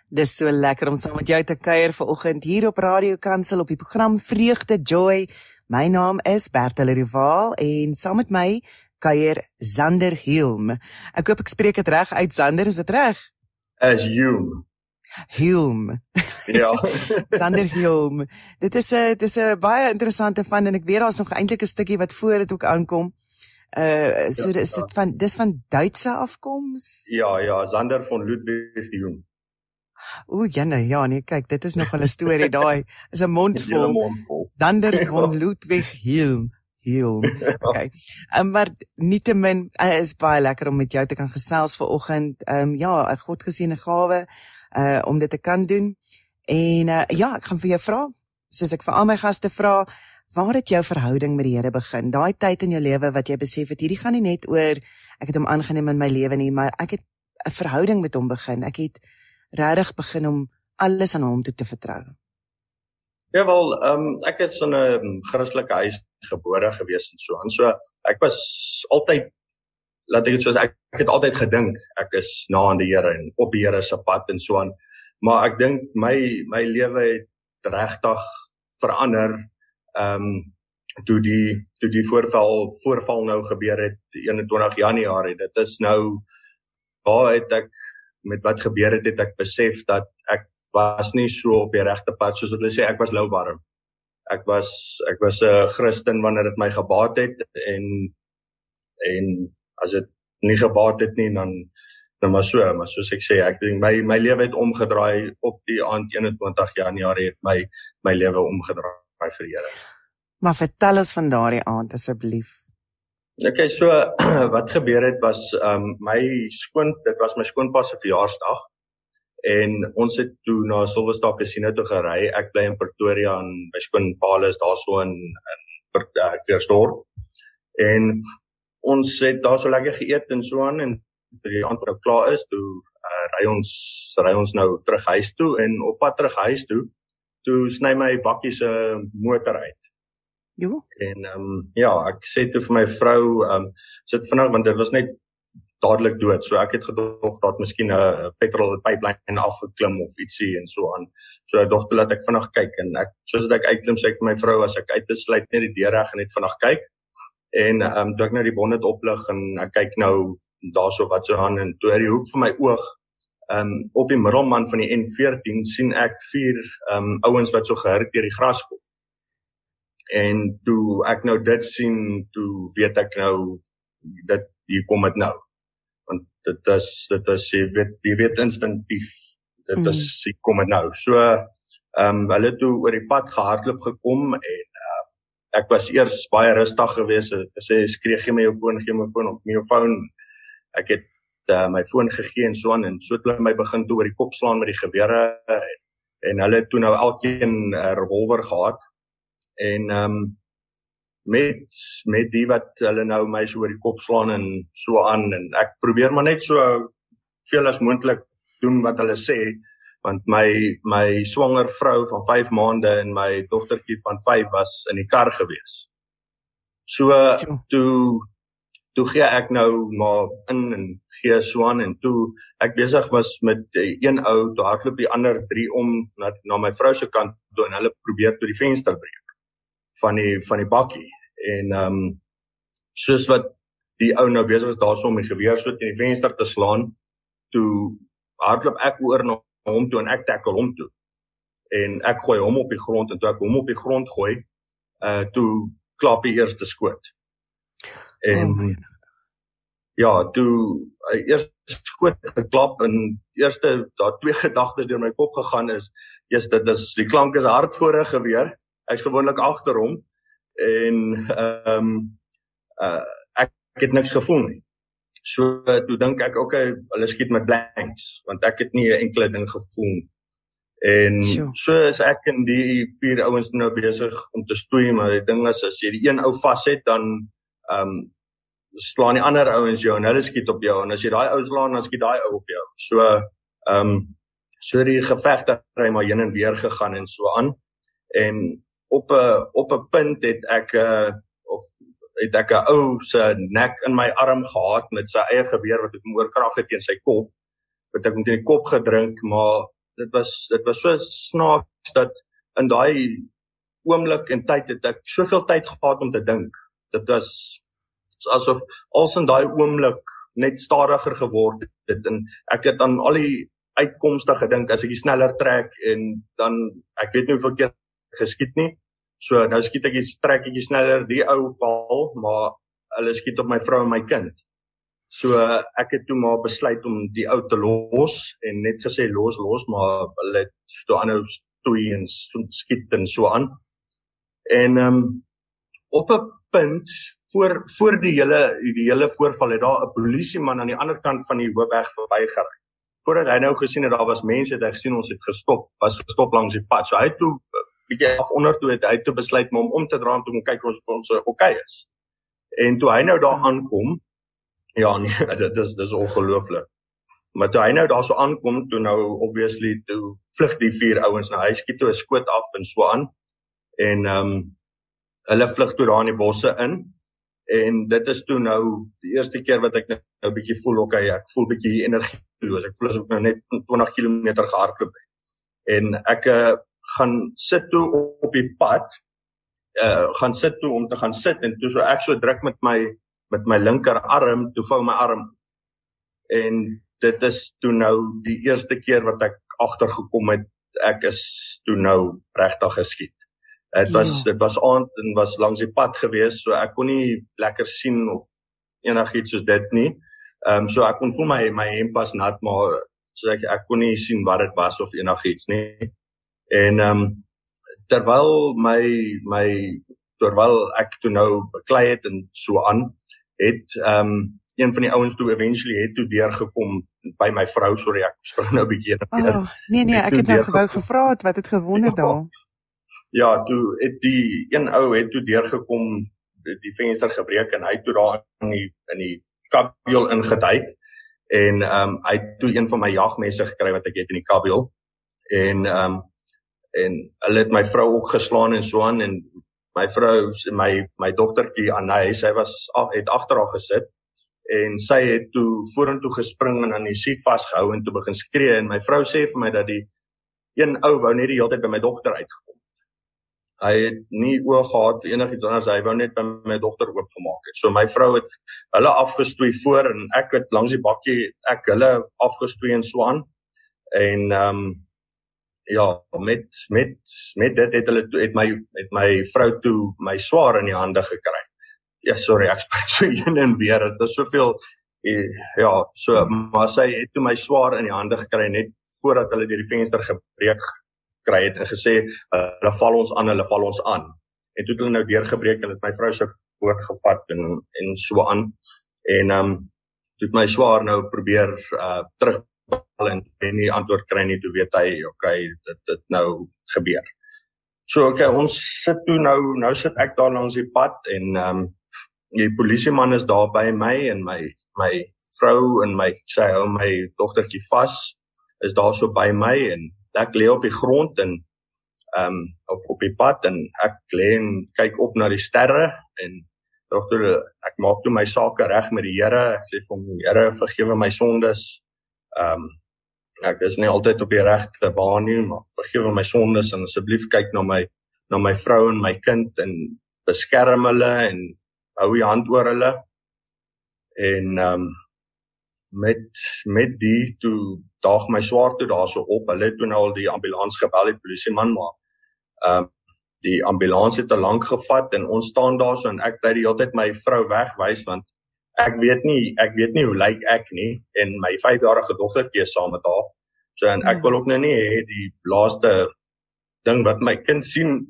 Dis so lekker om saam met jou te kuier vanoggend hier op Radio Kansel op die program Vreugde Joy. My naam is Bertel Rivaal en saam met my kuier Zander Hilm. Ek hoop ek spreek dit reg uit, Zander, is dit reg? As Hilm. Hilm. Ja. Zander Hilm. Dit is 'n baie interessante van en ek weet daar's nog eintlik 'n stukkie wat voor dit ook aankom. So is dit dis van Duitse afkoms? Ja, Zander von Ludwig Hilm. Jenne, ja nee, kyk, dit is nog 'n storie daai. Is 'n mondvol. Zander von Ludwig Hilm. Okay. Maar nietemin is baie lekker om met jou te kan gesels vanoggend. 'n godgeseënde gawe om dit te kan doen. En ek gaan vir jou vra, soos ek vir al my gaste vra, waar het jou verhouding met die Here begin? Daai tyd in jou lewe wat jy besef het, hierdie gaan nie net oor ek het hom aangeneem in my lewe nie, maar ek het 'n verhouding met hom begin. Ek het regtig begin om alles aan hom toe te vertrou. Ja wel, ek is in 'n Christelike huis gebore gewees en so aan. So ek was altyd, laat ek dit so sê, ek het altyd gedink ek is na aan die Here en op die Here se pad en so aan. Maar ek dink my lewe het regtig verander toe die voorval nou gebeur het 21 Januarie. Dit is nou waar het ek met wat gebeur het ek besef dat ek was nie so op die regte pad soos wat hulle sê. Ek was louwarm. Ek was 'n Christen wanneer dit my gebaat het en as dit nie gebaat het nie dan maar soos ek sê, ek dink my lewe het omgedraai op die aand 21 Januarie het my lewe omgedraai vir die Here. Maar vertel ons van daardie aand asseblief. Okay, so wat gebeur het was dit was my skoonpa se verjaarsdag en ons het toe na Silverstar Casino toe gery. Ek bly in Pretoria en my skoonpa is daarso in Krugersdorp. En ons het daar so lekker geëet en so aan en toe die aand nou klaar is, toe ry ons nou terug huis toe en op pad terug huis toe sny my bakkie se motor uit. Jo. En ek sê toe vir my vrou, sit vinnig want dit was net dadelik dood. So ek het gedog dat miskien 'n petrolpyplyn afgeklim of ietsie en so aan. So ek dog laat ek vinnig kyk en soos ek uitklim sê ek vir my vrou as ek uitbesluit net die deur reg en net vinnig kyk. En toe ek nou die bonnet oplig en ek kyk nou daarso wat so aan en toe uit die hoek van my oog op die middelman van die N14 sien ek 4 ouens wat so gehurk deur die gras kom. En toe ek nou dit sien, toe weet ek nou hier kom dit nou. Want dit is jy weet instinktief. Dit is hier kom dit nou. So hulle toe oor die pad gehardloop gekom en ek was eers baie rustig geweest. Ek sê skree gee my jou foon op my foon. Ek het my foon gegee en so aan en so het hulle my begin toe oor die kop slaan met die gewere en hulle het toe nou elkeen 'n revolver gehad. En met die wat hulle nou my so oor die kop slaan en so aan en ek probeer maar net so veel as moontlik doen wat hulle sê want my swanger vrou van 5 maande en my dogtertjie van 5 was in die kar gewees. So toe gee ek nou maar in en gee so aan en toe ek besig was met een ou, toe hardloop die ander 3 om na my vrou se kant toe en hulle probeer toe die venster breek van die bakkie en soos wat die ou nou besig was daarso om die geweer so teen die venster te slaan, toe hardloop ek oor na hom toe en ek tackle hom toe en ek gooi hom op die grond en toe ek hom op die grond gooi, toe klap die eerste skoot en toe eerste skoot geklap en eerste daar 2 gedagtes deur my kop gegaan is, dit is die klank is hard voor 'n geweer. Hy's gewoonlik agter hom en ek het niks gevoel nie. So toe dink ek, okay, hulle skiet met blanks, want ek het nie 'n enkele ding gevoel nie. En so is ek en die 4 ouens nou besig om te stoei, maar die ding is, as jy die een ou vas het, dan slaan die ander ouens jou en hulle skiet op jou, en as jy daai ou slaan, dan skiet daai ou op jou. So die geveg het maar heen en weer gegaan en so aan. En op 'n punt het ek 'n ou se nek in my arm gehad met sy eie geweer wat ek hom oorkrag het teen sy kop. Wat ek hom teen die kop gedrink, maar dit was so snaaks dat in daai oomblik en tyd het ek soveel tyd gehad om te dink. Dit was asof als in daai oomblik net stadiger geword het en ek het aan al die uitkomste gedink as ek die sneller trek en dan, ek weet nie hoeveel keer geskiet nie, so nou skiet ek trek ek die sneller, die ou val, maar hulle skiet op my vrou en my kind. So ek het toe maar besluit om die ou te los en net gesê los, maar hulle het toe aanhou stoei en skiet en so aan. En op 'n punt voor die hele voorval het daar 'n polisieman aan die ander kant van die hoofweg verbygery. Voordat hy nou gesien het daar was mense, het hy gesien ons het gestop langs die pad. So hy het toe bietjie af onder toe het hy toe besluit om te draai om te kyk of ons okay is. En toe hy nou daar aankom, ja nee, dit is ongelooflik. Maar toe hy nou daar so aankom, toe nou obviously toe vlug die 4 ouens nou, hy skiet toe 'n skoot af en so aan. En hulle vlug toe daar in die bosse in. En dit is toe nou die eerste keer wat ek nou bietjie voel, okay, ek voel bietjie energieloos. Ek voel asof ek nou net 20 km gehardloop het. En ek gaan sit toe op die pad, gaan sit toe om te gaan sit en toe so ek so druk met my linkerarm, toe vou my arm. En dit is toe nou die eerste keer wat ek agtergekom het, ek is toe nou regtig geskiet. Dit was aand en was langs die pad gewees, so ek kon nie lekker sien of enigiets soos dit nie. So ek kon voel my hemp was nat, maar so ek kon nie sien wat dit was of enigiets nie. En terwyl ek toe nou beklei het en so aan, het een van die ouens toe eventually het toe deurgekom by my vrou, sorry ek spring nou 'n bietjie. Nee, ek het nou gewou gevra het wat het gewonder daar. Ja, toe het die een ou het toe deurgekom, die venster gebreek en hy het toe daar in die kabiel ingeduik en hy het toe een van my jagmesse gekry wat ek het in die kabiel en hulle het my vrou ook geslaan en so aan en my vrou, my dogtertjie Anay, sy het agter haar gesit en sy het toe vorentoe gespring en aan die seat vasgehou en toe begin skree en my vrou sê vir my dat die een ou wou net die hele tyd by my dogter uitgekom. Hy het nie oog gehad vir enigiets anders, hy wou net by my dogter oopgemaak het. So my vrou het hulle afgestoei voor en ek het langs die bakkie, hulle afgestoei en so aan. En ja, met dit het my vrou toe my swaar in die hande gekry. Ja, sorry, ek spreek so een en weer, dit is soveel, ja, so, maar sy het toe my swaar in die hande gekry, net voordat hulle deur die venster gebreek kry het en gesê, hulle val ons aan. En toe het hulle nou deurgebreek en het my vrou se woord gevat en so aan. En toe het my swaar nou probeer terugbel en nie antwoord kry nie, toe weet hy, okay, dit nou gebeur. So, okay, ons sit toe nou sit ek daar langs die pad en die polisieman is daar by my en my vrou en sy hou my dogtertjie vas, is daar so by my en ek lê op die grond en op die pad en ek lê en kyk op na die sterre en ek maak toe my sake reg met die Here. Ek sê vir hom, Here, vergewe my sondes. Ek is nie altyd op die regte baan nie, maar vergewe my sondes en asseblief kyk na my vrou en my kind en beskerm hulle en hou die hand oor hulle. En met die toe daag my swaar toe daar so op. Hulle het toe nou al die ambulans gebel, die polisieman, maar die ambulans het te lank gevat en ons staan daar so en ek bly die hele tyd my vrou wegwys want ek weet nie hoe lyk ek nie en my 5-jarige dogtertjie is saam met haar. So en ek wil ook nou nie hê die laaste ding wat my kind sien.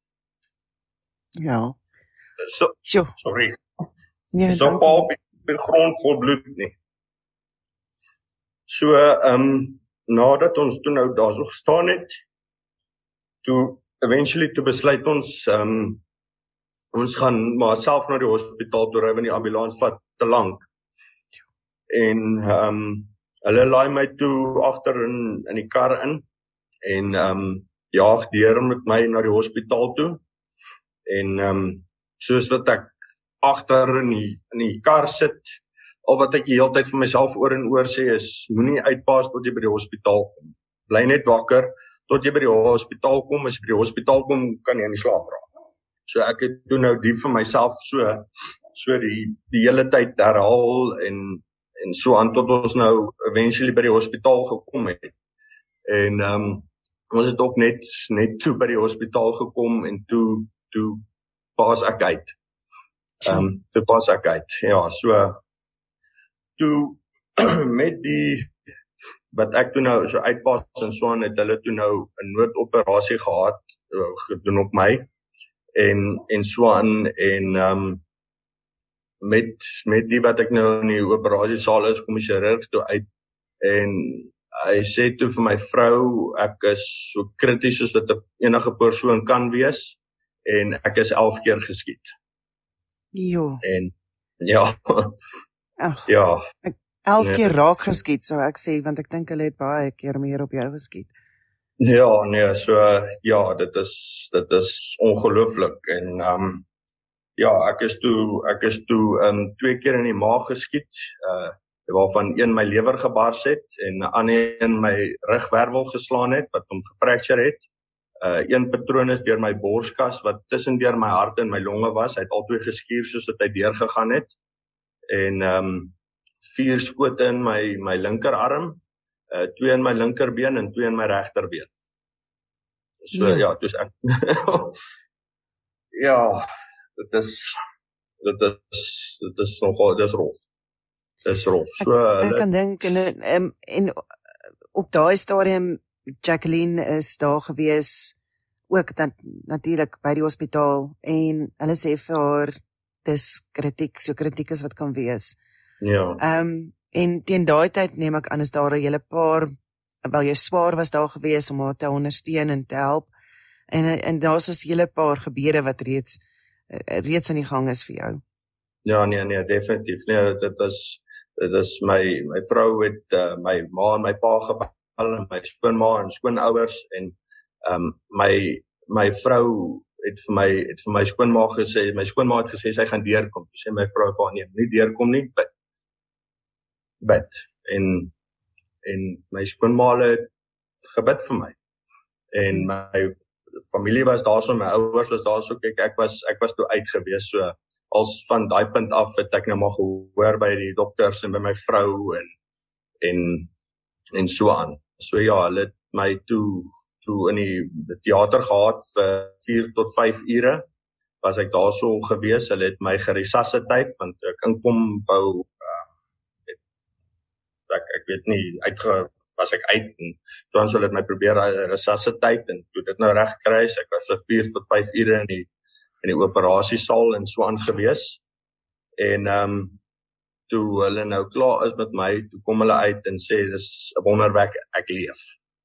Ja. So, sorry. Nee, so op die grond vol bloed nie. So, nadat ons toe nou daar so gestaan het, toe eventually toe besluit ons gaan maar self na die hospitaal toe ry want die ambulans vat te lank. En hulle laai my toe agter in die kar in en jaag deur met my na die hospitaal toe. En soos wat ek agter in die kar sit, of wat ek die hele tyd vir myself oor en oor sê is, moenie uitpaas tot jy by die hospitaal kom. bly net wakker tot jy by die hospitaal kom. As jy by die hospitaal kom, kan jy nie slaap raak. So ek het doen nou die vir myself so die hele tyd herhaal en so aan tot ons nou eventually by die hospitaal gekom het. En ons het ook net toe by die hospitaal gekom en toe pas ek uit. Toe pas ek uit. Ja, so toe met die wat ek toe nou so uitpas en so aan het hulle toe nou 'n noodoperasie gehad gedoen op my en so aan en met die wat ek nou in die operasiesaal is, kom die chirurg toe uit en hy sê toe vir my vrou, ek is so krities soos wat enige persoon kan wees en ek is 11 keer geskiet. Jo. En ja, Ag, ja. 11 keer raak geskiet, sou ek sê, want ek dink hulle het baie keer meer op jou geskiet. Ja, nee, so ja, dit is ongelooflik en ja, ek is toe 2 keer in die maag geskiet, waarvan een my lewer gebars het en 'n ander een my rugwervel geslaan het wat hom gefracture het. Een patroon is deur my borskas wat tussendeur my hart en my longe was. Hy het albei geskuur soos dit hy deurgegaan het. En 4 skote in my linkerarm, 2 in my linkerbeen en 2 in my regterbeen. So ja, dus ek ja, dit is nogal, dit is rof. Dis rof. So ek kan dink en op daai stadium Jacqueline is daar gewees ook natuurlik by die hospitaal en hulle sê vir haar dis kritiek, so kritiek is wat kan wees. Ja. En teen daai tyd neem ek aan is daar 'n hele paar, wel jou swaar was daar gewees om haar te ondersteun en te help. En daar's 'n hele paar gebeure wat reeds aan die gang is vir jou. Ja, nee, definitief. Nee, dit is my vrou het my ma en my pa gebel en my skoonma en skoonouers en my vrou het vir my skoonma gesê, my skoonma het gesê sy gaan deurkom. Toe sê my vrou vir haar nee, nie deurkom nie, bid. En my skoonma het gebid vir my. En my familie was daar so, my ouers was daar so, kyk ek was toe uit gewees, so als van daai punt af het ek nou maar gehoor by die dokters en by my vrou en so aan. So ja, hulle het my toe in die teater gehad vir 4 tot 5 ure, was ek daar so gewees, hulle het my geresusciteer, want ek inkom wou, ek weet nie, was ek uit, en so hulle het my probeer resusciteer, en toe dit nou reg kry, ek was vir 4 tot 5 ure in die operasiesaal en so aan gewees, en toe hulle nou klaar is met my, toe kom hulle uit en sê, dis 'n wonderwerk, ek leef.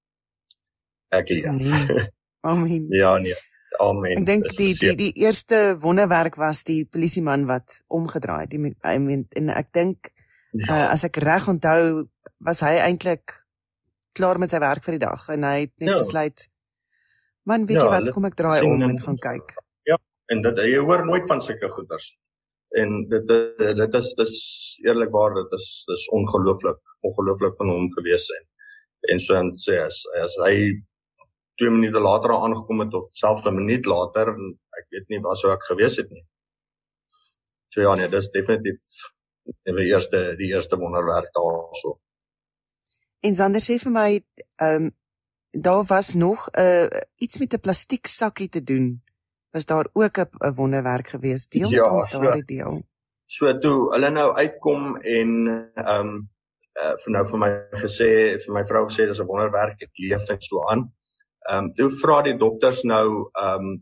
Amen. Ja, nee, amen. Ek dink die eerste wonderwerk was die polisieman wat omgedraai het, en ek dink, as ek reg onthou, was hy eintlik klaar met sy werk vir die dag, en hy het net besluit, man, weet jy wat, kom ek draai om en gaan kyk. Ja, en jy hoor nooit van sulke goeders. En dit is eerlikwaar, dit is ongelooflik van hom gewees zijn. En so en sê, as hy 2 minute later aangekom het, of selfs 'n minuut later, ek weet nie waar sou ek gewees het nie. So ja, nee, dit is definitief die eerste wonderwerk daarso. En Sander, sê vir my, daar was nog iets met 'n plastiek sakkie te doen. Was daar ook 'n wonderwerk gewees? Deel met ons daardie deel. So toe hulle nou uitkom en vir my vrou gesê dis 'n wonderwerk, ek leef en so aan. Toe vra die dokters nou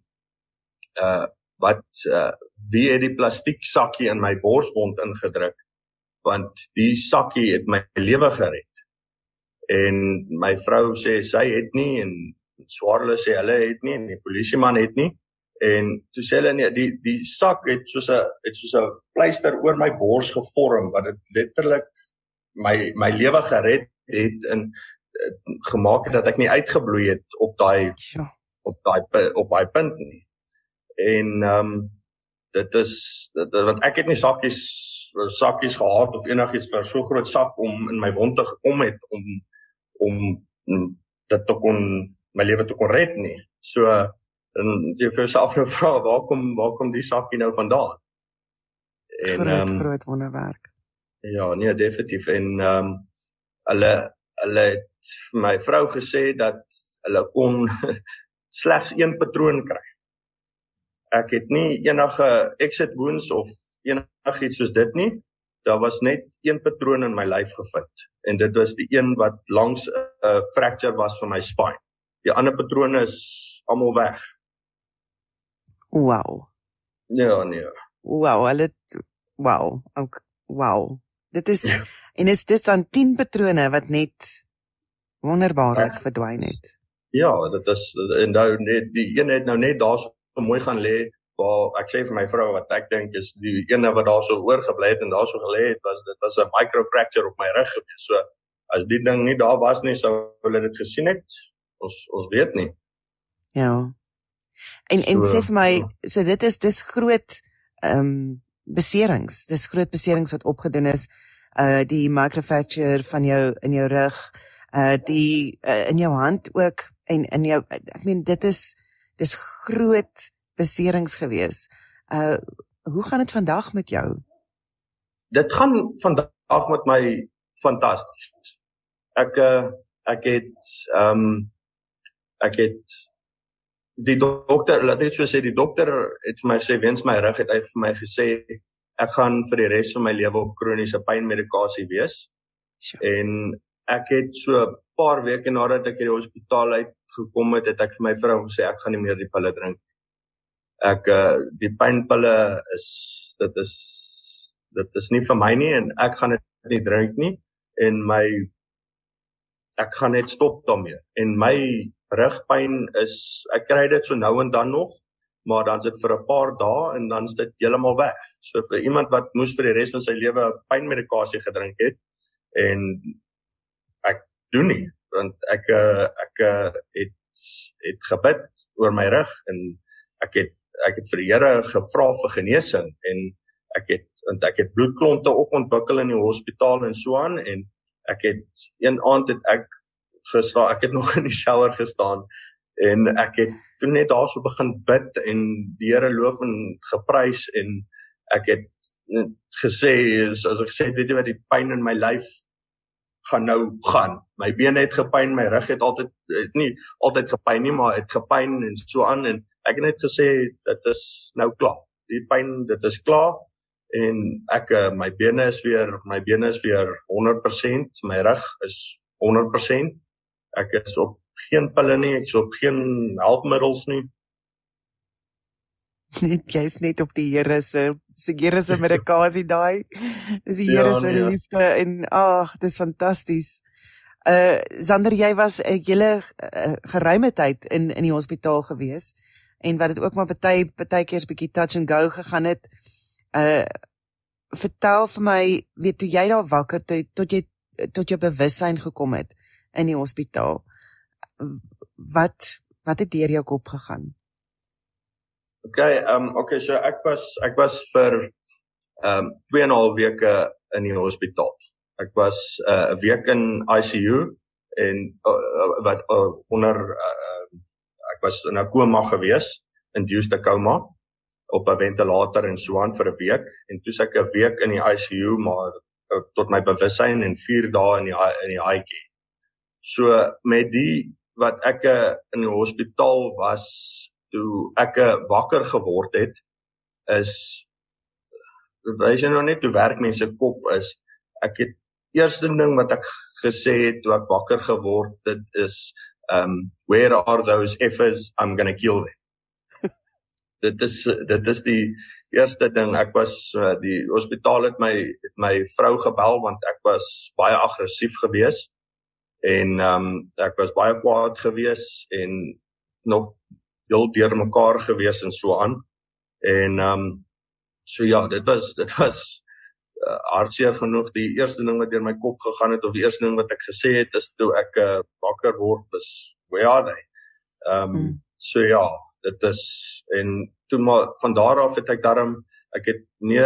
wie het die plastiek sakkie in my borswond ingedruk, want die sakkie het my lewe gered. En my vrou sê sy het nie, en swaarle sê hulle het nie, en die polisieman het nie. En toe sê hulle nee, die sak het soos 'n pleister oor my bors gevorm, wat dit letterlik my lewe gered het en gemaak het dat ek nie uitgebloei het op daai punt nie. En dit is want ek het nie sakkies gehad of enigiets vir so groot sak om in my wond te gekom het om dit kon my lewe te kon red nie. So en jy vir jouself nou vra, waar kom die sakkie nou vandaan? En Groot wonderwerk. ja, nee, definitief. En hulle het my vrou gesê dat hulle kon slegs een patroon kry. Ek het nie enige exit wounds of enigiets soos dit nie. Daar was net een patroon in my lyf gevind. En dit was die een wat langs 'n fracture was van my spine. Die ander patrone is almal weg. Wow. Ja, nee. Wow. Dit is, en is dit dan 10 patrone wat net wonderbaarlik verdwyn het. Ja, dit is, en nou net, die een het nou net daar so mooi gaan lê, waar ek sê vir my vrou, wat ek dink is die ene wat daar so oorgebly het en daar so gelê het, dit was 'n microfracture op my rug gewees. So, as die ding nie daar was nie, sou hulle dit gesien het. Ons weet nie. Ja. En sê vir my, so dis groot beserings. Dis groot beserings wat opgedoen is. Die microfracture van jou in jou rug, die in jou hand ook en in jou, ek meen dis groot beserings gewees. Hoe gaan dit vandag met jou? Dit gaan vandag met my fantasties. Ek het die dokter, laat ek so sê, die dokter het vir my gesê, wens my rug het hy vir my gesê, ek gaan vir die res van my lewe op kroniese pynmedikasie wees. Sure. En ek het so 'n paar weke nadat ek uit die hospitaal uitgekom het, het ek vir my vrou gesê, ek gaan nie meer die pille drink. Die pynpille dit is nie vir my nie, en ek gaan dit nie drink nie, en ek gaan net stop daarmee. En my rugpyn ek kry dit so nou en dan nog, maar dan is dit vir 'n paar dae en dan is dit heeltemal weg. So vir iemand wat moes vir die res van sy lewe pynmedikasie gedrink het, en ek doen nie, want ek het gebid oor my rug, en ek het vir die Here gevra vir genesing, en ek het bloedklonte ook ontwikkel in die hospitaal en so aan, en een aand het ek het nog in die shower gestaan, en ek het toe net daar so begin bid, en die Here loof en geprys, en ek het gesê, as ek sê, weet jy wat, die pyn in my lyf gaan nou gaan. My bene het gepyn, my rug het nie altyd gepyn nie, maar het gepyn en so aan, en ek het net gesê, dit is nou klaar. Die pyn, dit is klaar, en my bene is weer 100%, my rug is 100%, ek is op geen pille nie, ek is op geen helpmiddels nie. Jy is net op die Here se medikasie daai. Dis die Here se liefde, en dis fantasties. Zander, jy was 'n hele geruime tyd in die hospitaal gewees, en wat dit ook maar partykeer 'n bietjie touch and go gegaan het. Vertel vir my, weet toe jy daar wakker tot jou bewussyn gekom het in die hospitaal. Wat het deur jou kop gegaan? Okay, so ek was vir 2,5 weke in die hospitaal. Ek was 'n week in ICU, en wat ek was in 'n koma gewees, induced coma, op 'n ventilator en so aan vir 'n week, en toe ek 'n week in die ICU, maar tot my bewussyn, en 4 dae in die IK. So met die wat ek in die hospitaal was, toe ek wakker geword het, wys jy nou net hoe werk mense kop is. Ek het eerste ding wat ek gesê het toe ek wakker geword het is, where are those effers, I'm gonna kill them. Dit is die eerste ding. Ek was, die hospitaal het my vrou gebel, want ek was baie aggressief gewees, en ek was baie kwaad gewees, en nog heel deur mekaar gewees en so aan. En so ja, dit was hartseer genoeg. Die eerste ding wat deur my kop gegaan het, of die eerste ding wat ek gesê het, is toe ek wakker word, is, where are they? So ja, dit is, en toe maar, van daar af het ek het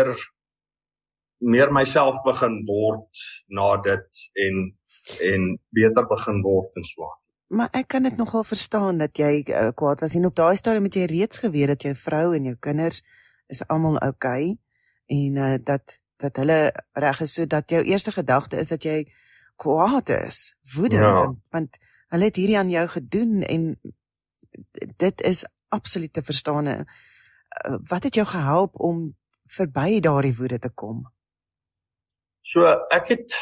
meer myself begin word na dit, en beter begin word en so aan. Maar ek kan dit nogal verstaan dat jy kwaad was en op daai stadium het jy reeds geweet dat jou vrou en jou kinders is almal okay en dat hulle reg is, so dat jou eerste gedagte is dat jy kwaad is, woedend, want hulle het hierdie aan jou gedoen en dit is absoluut te verstaan. Wat het jou gehelp om verby daardie woede te kom? So ek het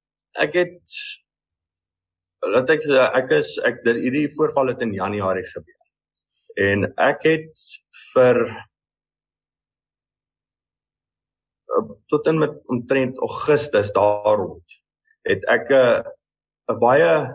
hierdie voorval het in Januarie gebeur. En ek het tot en met omtrent Augustus daar rond, het ek 'n baie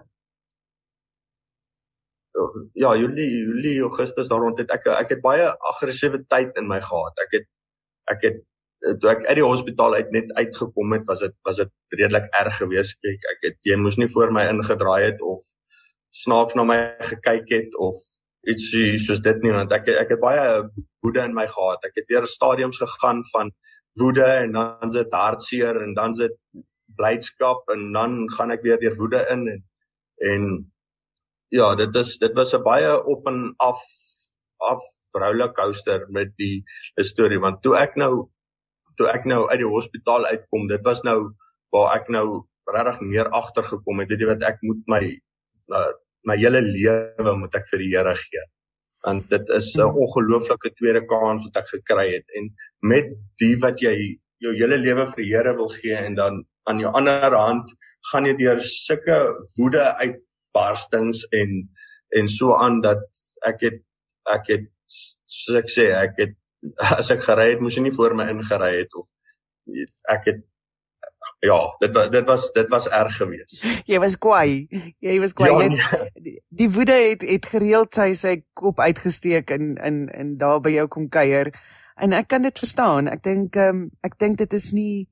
Julie, Augustus daar rond, het ek het baie aggressiewe tyd in my gehad. Toe ek uit die hospitaal net uitgekom het, was dit redelik erg geweest. Jy moes nie voor my ingedraai het of snaaks na my gekyk het of iets soos dit nie, want ek het baie woede in my gehad. Ek het deur stadiums gegaan van woede en dan is dit hartseer en dan is dit blydskap en dan gaan ek weer deur woede in en ja, dit was 'n baie op en af rollercoaster met die storie, want toe ek nou uit die hospitaal uitkom, dit was nou waar ek nou regtig meer agtergekom het, weet jy wat, ek moet my hele lewe moet ek vir die Here gee. Want dit is 'n ongelooflike tweede kans wat ek gekry het. En met die wat jy jou hele lewe vir die Here wil gee en dan aan jou ander hand gaan jy deur sulke woede uitbarstings en so aan dat ek het soos ek sê, as ek gery het, moes jy nie voor my ingery het of dit was erg geweest. Jy was kwaai. Ja, die woede het gereeld sy kop uitgesteek en daar by jou kom kuier. En ek kan dit verstaan. Ek dink dit is nie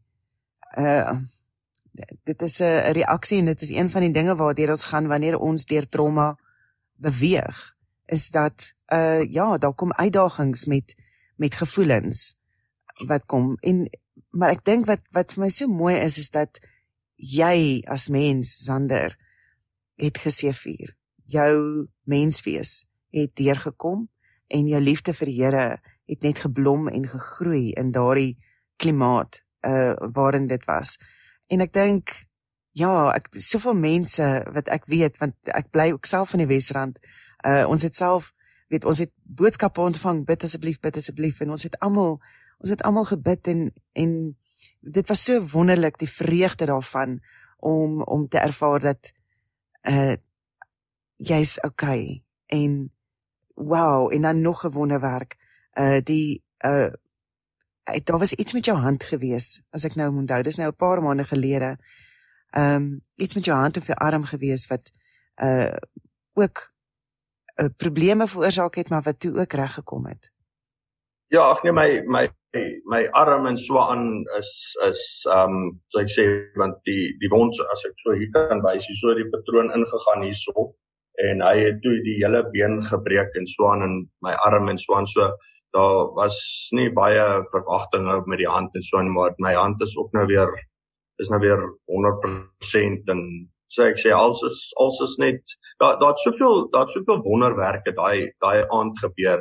dit is 'n reaksie en dit is een van die dinge waardeur ons gaan wanneer ons deur trauma beweeg, is dat daar kom uitdagings met gevoelens wat kom maar ek dink wat vir my so mooi is dat jy as mens, Sander, het geseëvier. Jou menswees het deurgekom en jou liefde vir die Here het net geblom en gegroei in daardie klimaat waarin dit was. En ek dink, soveel mense wat ek weet, want ek bly ook self in die Wesrand, ons het boodskappe ontvang, bid asseblief, en ons het almal gebid en dit was so wonderlik, die vreugde daarvan, om te ervaar dat jy's okay, en wow, en dan nog 'n wonderwerk, daar was iets met jou hand gewees, as ek nou onthou, dis nou 'n paar maande gelede, iets met jou hand of jou arm gewees, wat ook probleme veroorsaak het, maar wat toe ook reggekom het. Ja, my arm en so aan is so ek sê, want die wond, as ek so hier kan wys, so die patroon ingegaan hierso, en hy het toe die hele been gebreek en so aan, en my arm en so aan, so daar was nie baie verwagtinge met die hand en so aan, maar my hand is ook nou weer 100% en so ek sê, als is net, daar het soveel wonderwerke daai aand gebeur,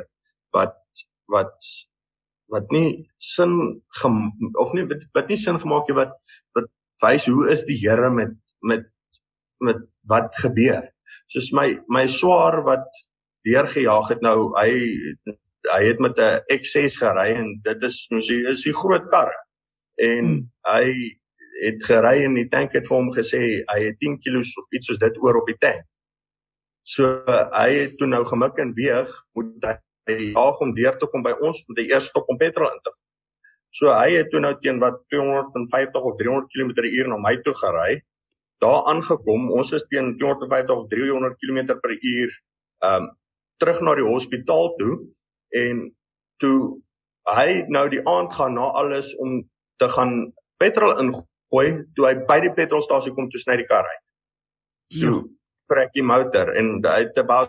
wat nie sin gemaak het, wat wys hoe is die Here met wat gebeur. Soos my swaar wat deurgejaag het nou, hy het met 'n X6 gery en dit is die groot karre. En hy het gery en die tank het vir hom gesê, hy het 10 kilos of iets soos dit oor op die tank. So hy het toe nou gemik en weeg, moet hy jaag om deur te kom by ons, moet hy eers stop om petrol in te voer. So hy het toe nou teen wat 250 of 300 km/h na my toe gery, daar aangekom, ons is teen 250 of 300 km/h terug na die hospitaal toe, en toe hy nou die aand gaan na alles om te gaan petrol ingooi, toe hy by die petrolstasie kom, toe sny die kar uit. Toe vrek die motor, en hy het about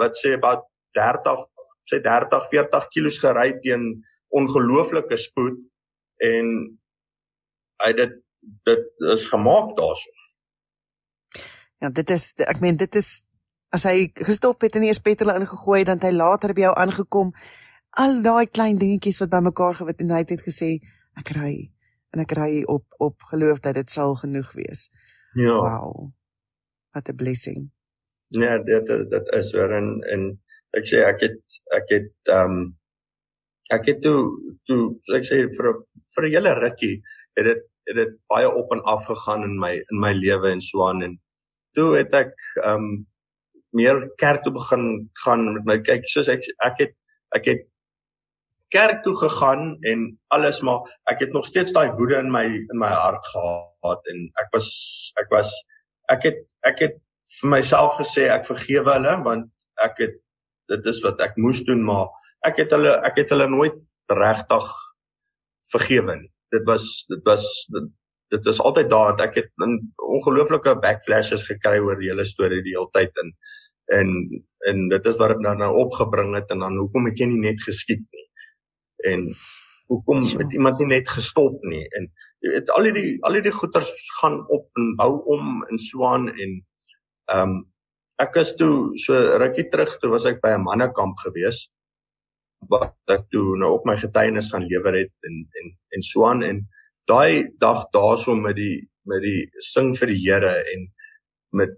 30-40 kilos gery teen ongelooflike spoed, en dit is gemaak daarso. Ja, dit is as hy gestop het en eers petrol ingegooi, dan het hy later by jou aangekom, al daai klein dingetjies wat bymekaar gewit en hy het gesê, ek ry op geloof dat dit sal genoeg wees. Ja. Wow, what a blessing. Ja, dit is weer en ek sê ek het toe ek sê vir 'n hele rukkie het dit baie op en af gegaan in my lewe en so aan, en toe het ek meer kerk toe begin gaan met my kyk, soos ek het kerk toe gegaan en alles, maar ek het nog steeds daai woede in my hart gehad, en ek het vir myself gesê ek vergewe hulle, want dit is wat ek moes doen, maar ek het hulle nooit regtig vergewe nie. Dit is altyd daar, dat ek het ongelooflike backflashes gekry oor die hele storie die hele tyd, en dit is wat het nou opgebring het, en dan hoekom het jy nie net geskiet nie, en hoekom het iemand nie net gestop nie, en jy weet, al die goeters gaan op en bou om en so aan, en ek is toe, so rukkie terug, toe was ek by 'n mannekamp gewees, wat ek toe nou op my getuienis gaan lewer het, en so aan, en daai dag daarso met die sing vir die Here, en met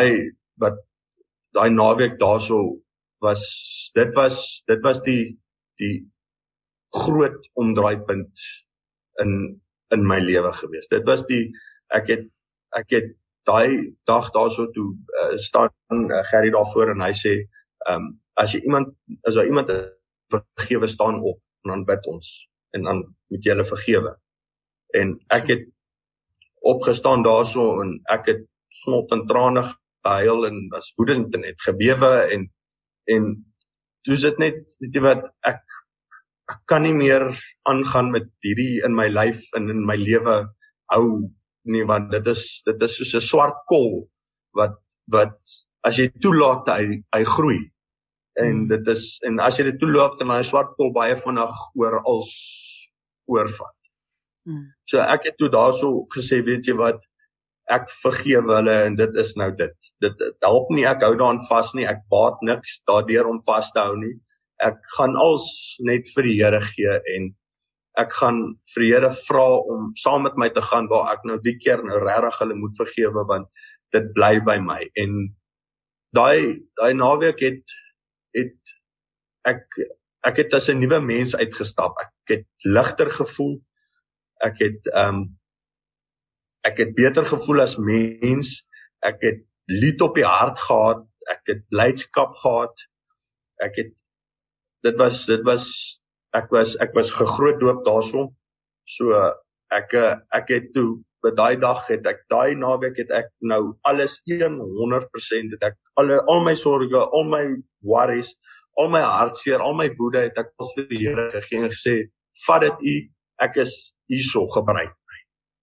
daai naweek daarso, dit was die groot omdraaipunt in my lewe gewees. Dit was ek het daai dag daarso toe staan Gerry daarvoor, en hy sê, as daar iemand vergewe, staan op, en dan bid ons, en dan moet jy hulle vergewe. En ek het opgestaan daarso, en ek het snot en trane gehuil, en was woedend, en het gebewe, en toe is dit net, weet jy wat, ek kan nie meer aangaan met hierdie in my lyf en in my lewe hou nie, want dit is soos 'n swart kol, wat as jy toelaat, hy groei, en en as jy dit toelaat, dan hy swart kol baie vinnig oorvat. So ek het toe daarso gesê, weet jy wat, ek vergewe hulle, en dit is nou dit help nie, ek hou daaraan vas nie, ek baat niks daardeur om vas te hou nie, ek gaan als net vir die Here gee, en ek gaan vir die Here vra om saam met my te gaan, waar ek nou die keer nou regtig hulle moet vergewe, want dit bly by my, en daai naweek ek het as 'n nuwe mens uitgestap, ek het ligter gevoel, ek het beter gevoel as mens, ek het lied op die hart gehad, ek het blydskap gehad, ek was gegroot doop daarso, so ek het toe, by daai dag daai naweek het ek nou alles 100%, het ek al my sorge, al my worries, al my hartseer, al my woede, het ek al vir die Here gegee en gesê, vat dit ek is hierso, gebruik my.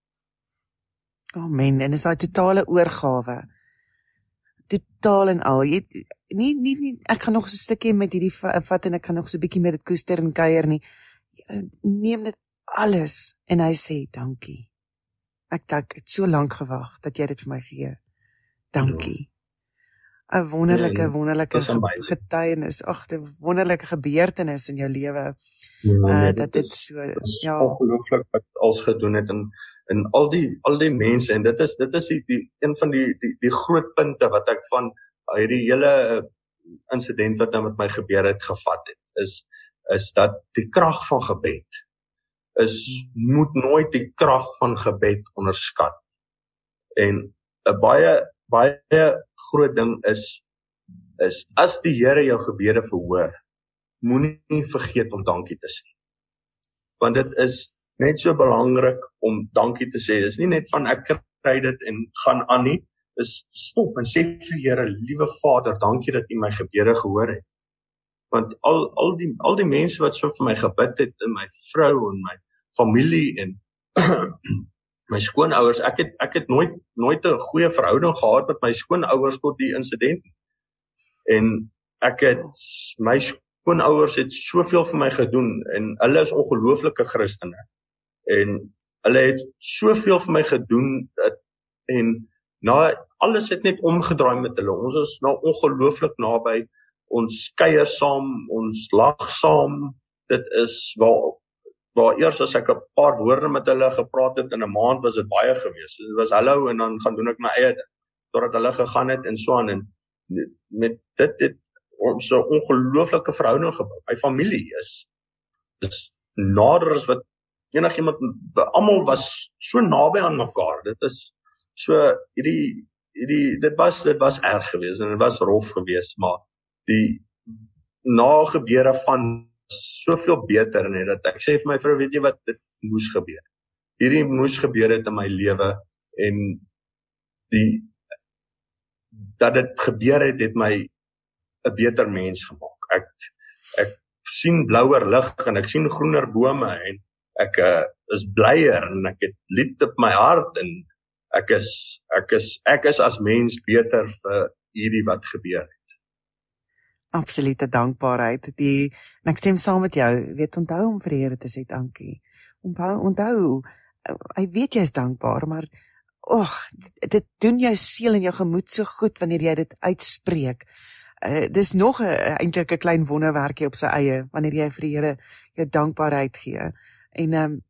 Amen, en is daai totale oorgawe, totaal en al, nie, ek gaan nog 'n stukkie met hierdie vat, en ek gaan nog so 'n bietjie met dit koester en kuier nie, neem dit alles, en hy sê, dankie, ek het so lank gewag, dat jy dit vir my gee, dankie. 'n wonderlike getuienis, die wonderlike gebeurtenis in jou lewe, dat dit so, ja. Ongelooflik wat ons gedoen het, en al die mense, en dit is een van die groot punte wat ek van hierdie hele insident wat nou met my gebeur het, gevat het, is dat die krag van gebed, moet nooit die krag van gebed onderskat. En 'n baie groot ding is as die Here jou gebede verhoor, moenie vergeet om dankie te sê. Want dit is net so belangrik om dankie te sê. Dit is nie net van ek kry dit en gaan aan nie. Dis stop en sê vir die Here, liewe Vader, dankie dat U my gebede gehoor het. Want al die mense wat so vir my gebid het, en my vrou en my familie en my skoonouers, ek het nooit 'n goeie verhouding gehad met my skoonouers tot die insident. En my skoonouers het soveel vir my gedoen, en hulle is ongelooflike Christene. En hulle het soveel vir my gedoen, en na alles het net omgedraai met hulle. Ons is nou ongelooflik naby, ons kuier saam, ons lag saam. Dit is waar eers as ek 'n paar woorde met hulle gepraat het in 'n maand, was dit baie gewees. Dit was hallo en dan gaan doen ek my eie ding, totdat hulle gegaan het en so aan, en met dit ons so 'n ongelooflike verhouding gebou. My familie is nader as wat enigiemand, almal was so naby aan mekaar. Dit is so dit was erg geweest en dit was rof geweest, maar die nagebeure van soveel beter, net dat ek sê vir my vrou, weet jy wat, dit moes gebeur. Hierdie moes gebeur het in my lewe, en dat dit gebeur het my 'n beter mens gemaak. Ek sien blouer lig en ek sien groener bome en ek is blyer en ek het liefde op my hart en ek is as mens beter vir hierdie wat gebeur het. Absolute dankbaarheid. En ek stem saam met jou, weet, onthou om vir die Here te sê dankie. Onthou, hy weet jy is dankbaar, maar dit doen jou siel en jou gemoed so goed wanneer jy dit uitspreek. Dis nog eintlik 'n klein wonderwerkie op sy eie, wanneer jy vir die Here jou dankbaarheid gee. En 'n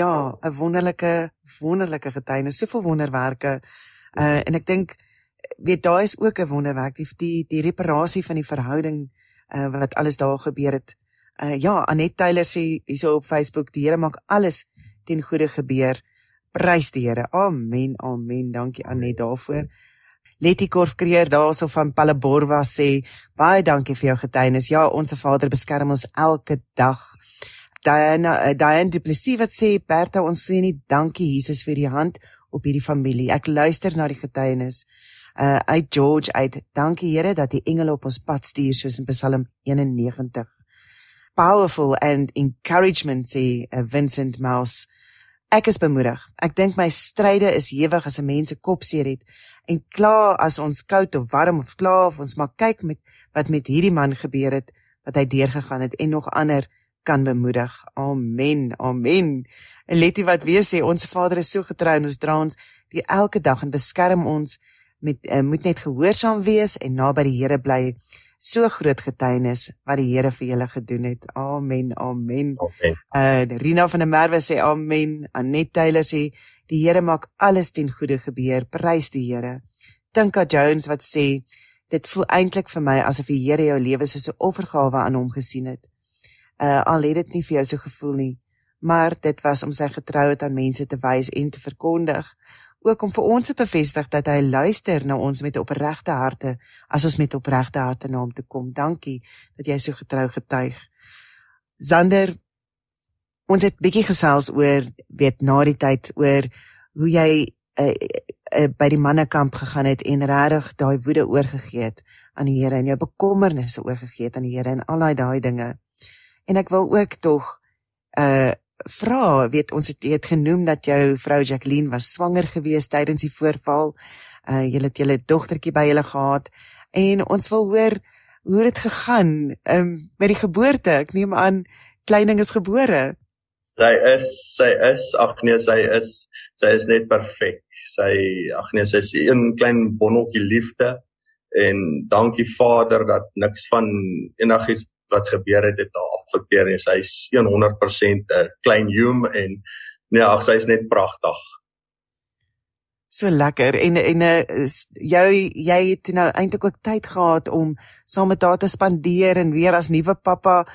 wonderlike getuienis, soveel wonderwerke. En ek dink, weet, daar is ook 'n wonderwerk, die reparasie van die verhouding, wat alles daar gebeur het. Annette Taylor sê hierso op Facebook, die Here maak alles ten goeie gebeur. Prys die Here. Amen, amen. Dankie Annette daarvoor. Letty Korfkreer daarso van Palaborwa sê, baie dankie vir jou getuienis. Ja, onsse Vader beskerm ons elke dag. Diane Du Plessis wat sê, Bertha, ons sê nie dankie Jesus vir die hand op hierdie familie. Ek luister na die getuienis uit George uit. Dankie Here dat die engele op ons pad stuur soos in Psalm 91. Powerful and encouragement sê Vincent Mouse. Ek is bemoedig. Ek dink my stryde is hewig as 'n mens se kop seer het. En klaar as ons koud of warm of klaar of ons maar kyk wat met hierdie man gebeur het, wat hy deurgegaan het en nog ander kan bemoedig. Amen, amen. En Letty wat weer sê, ons Vader is so getrou en ons dra ons die elke dag en beskerm ons, moet net gehoorsaam wees en naby die Here bly. So groot getuienis wat die Here vir julle gedoen het. Amen, amen. Rina van der Merwe sê amen. Annette Taylor sê, die Here maak alles ten goeie gebeur. Prys die Here. Tinka Jones wat sê, dit voel eintlik vir my asof die Here jou lewe soos 'n offergawe aan hom gesien het. Al het dit nie vir jou so gevoel nie, maar dit was om sy getrouheid aan mense te wys en te verkondig. Ook om vir ons te bevestig dat hy luister na ons met opregte harte, as ons met opregte harte na hom toe kom. Dankie dat jy so getrou getuig. Zander, ons het bietjie gesels oor, weet, na die tyd, oor hoe jy by die mannekamp gegaan het en regtig daai woede oorgegee het aan die Here en jou bekommernisse oorgegee het aan die Here en al daai dinge. En ek wil ook tog vra, weet, ons het genoem dat jou vrou Jacqueline was swanger gewees tydens die voorval. Julle het julle dogtertjie by julle gehad en ons wil hoor hoe dit gegaan met die geboorte. Ek neem aan kleining is gebore. Sy is net perfek. Sy is 'n klein bonneltjie liefde en dankie Vader dat niks van enigiets wat gebeur het daar affekteer en sy is 100% 'n klein hume en nee, sy is net pragtig. So lekker en jy het nou eintlik ook tyd gehad om saam met haar te spandeer en weer as nuwe papa,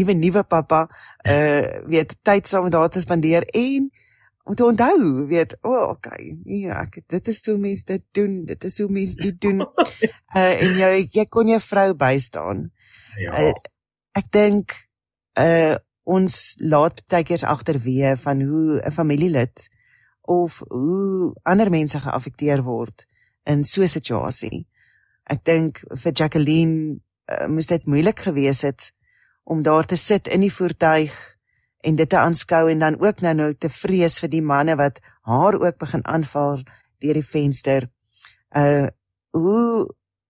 weet, tyd saam met haar te spandeer en om te onthou, weet, dit is hoe mens dit doen, dit is hoe mens dit doen. En jy kon jou vrou bystaan. Ja. Ek dink ons laat baie keer agterweë van hoe 'n familielid of hoe ander mense geaffekteer word in so 'n situasie. Ek dink vir Jacqueline moes dit moeilik gewees het om daar te sit in die voertuig en dit te aanskou en dan ook nou te vrees vir die manne wat haar ook begin aanval deur die venster. Hoe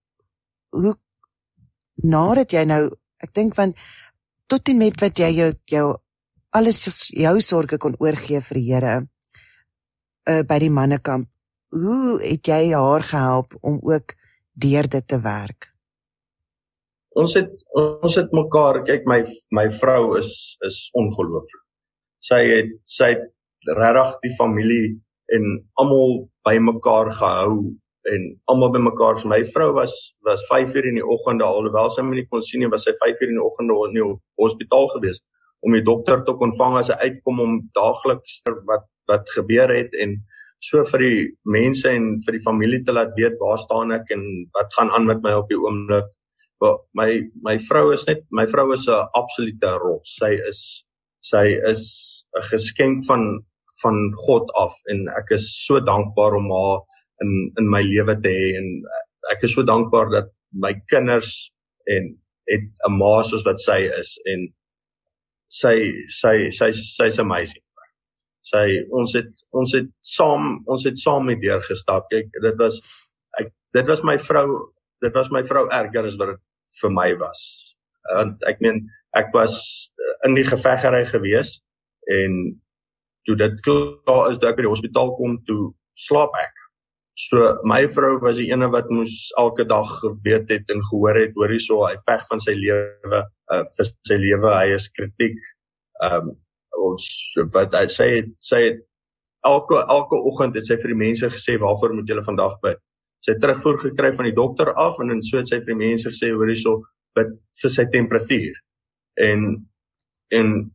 nadat jy nou, ek dink van tot en met wat jy jou alles jou sorge kon oorgee vir die Here by die mannekamp, hoe het jy haar gehelp om ook deur dit te werk? Ons het mekaar, kyk, my vrou is ongelooflik. Sy het regtig die familie en almal by mekaar gehou en almal by mekaar. My vrou was 5 uur in die oggende, alhoewel sy my nie kon sien nie, was sy 5 uur in die oggende in die hospitaal gewees om die dokter te kon vang as hy uitkom om daagliks wat gebeur het en so vir die mense en vir die familie te laat weet waar staan ek en wat gaan aan met my op die oomblik. My vrou is 'n absolute rots. Sy is 'n geskenk van God af en ek is so dankbaar om haar in my lewe te hê en ek is so dankbaar dat my kinders en het 'n ma soos wat sy is en sy's amazing. Ons het saam mee deurgestap. Kyk, dit was my vrou erger as wat dit vir my was. Want ek meen, ek was in die geveggery gewees en toe dit klaar is dat ek by die hospitaal kom, toe slaap ek. So my vrou was die ene wat moes elke dag geweet het en gehoor het, hoor hierso, hy veg van sy lewe, vir sy lewe, hy is kritiek. Sy het elke oggend het sy vir die mense gesê, waarvoor moet julle vandag bid? Sy het terugvoer gekry van die dokter af en so het sy vir die mense gesê, hoor hierso, bid vir sy temperatuur. En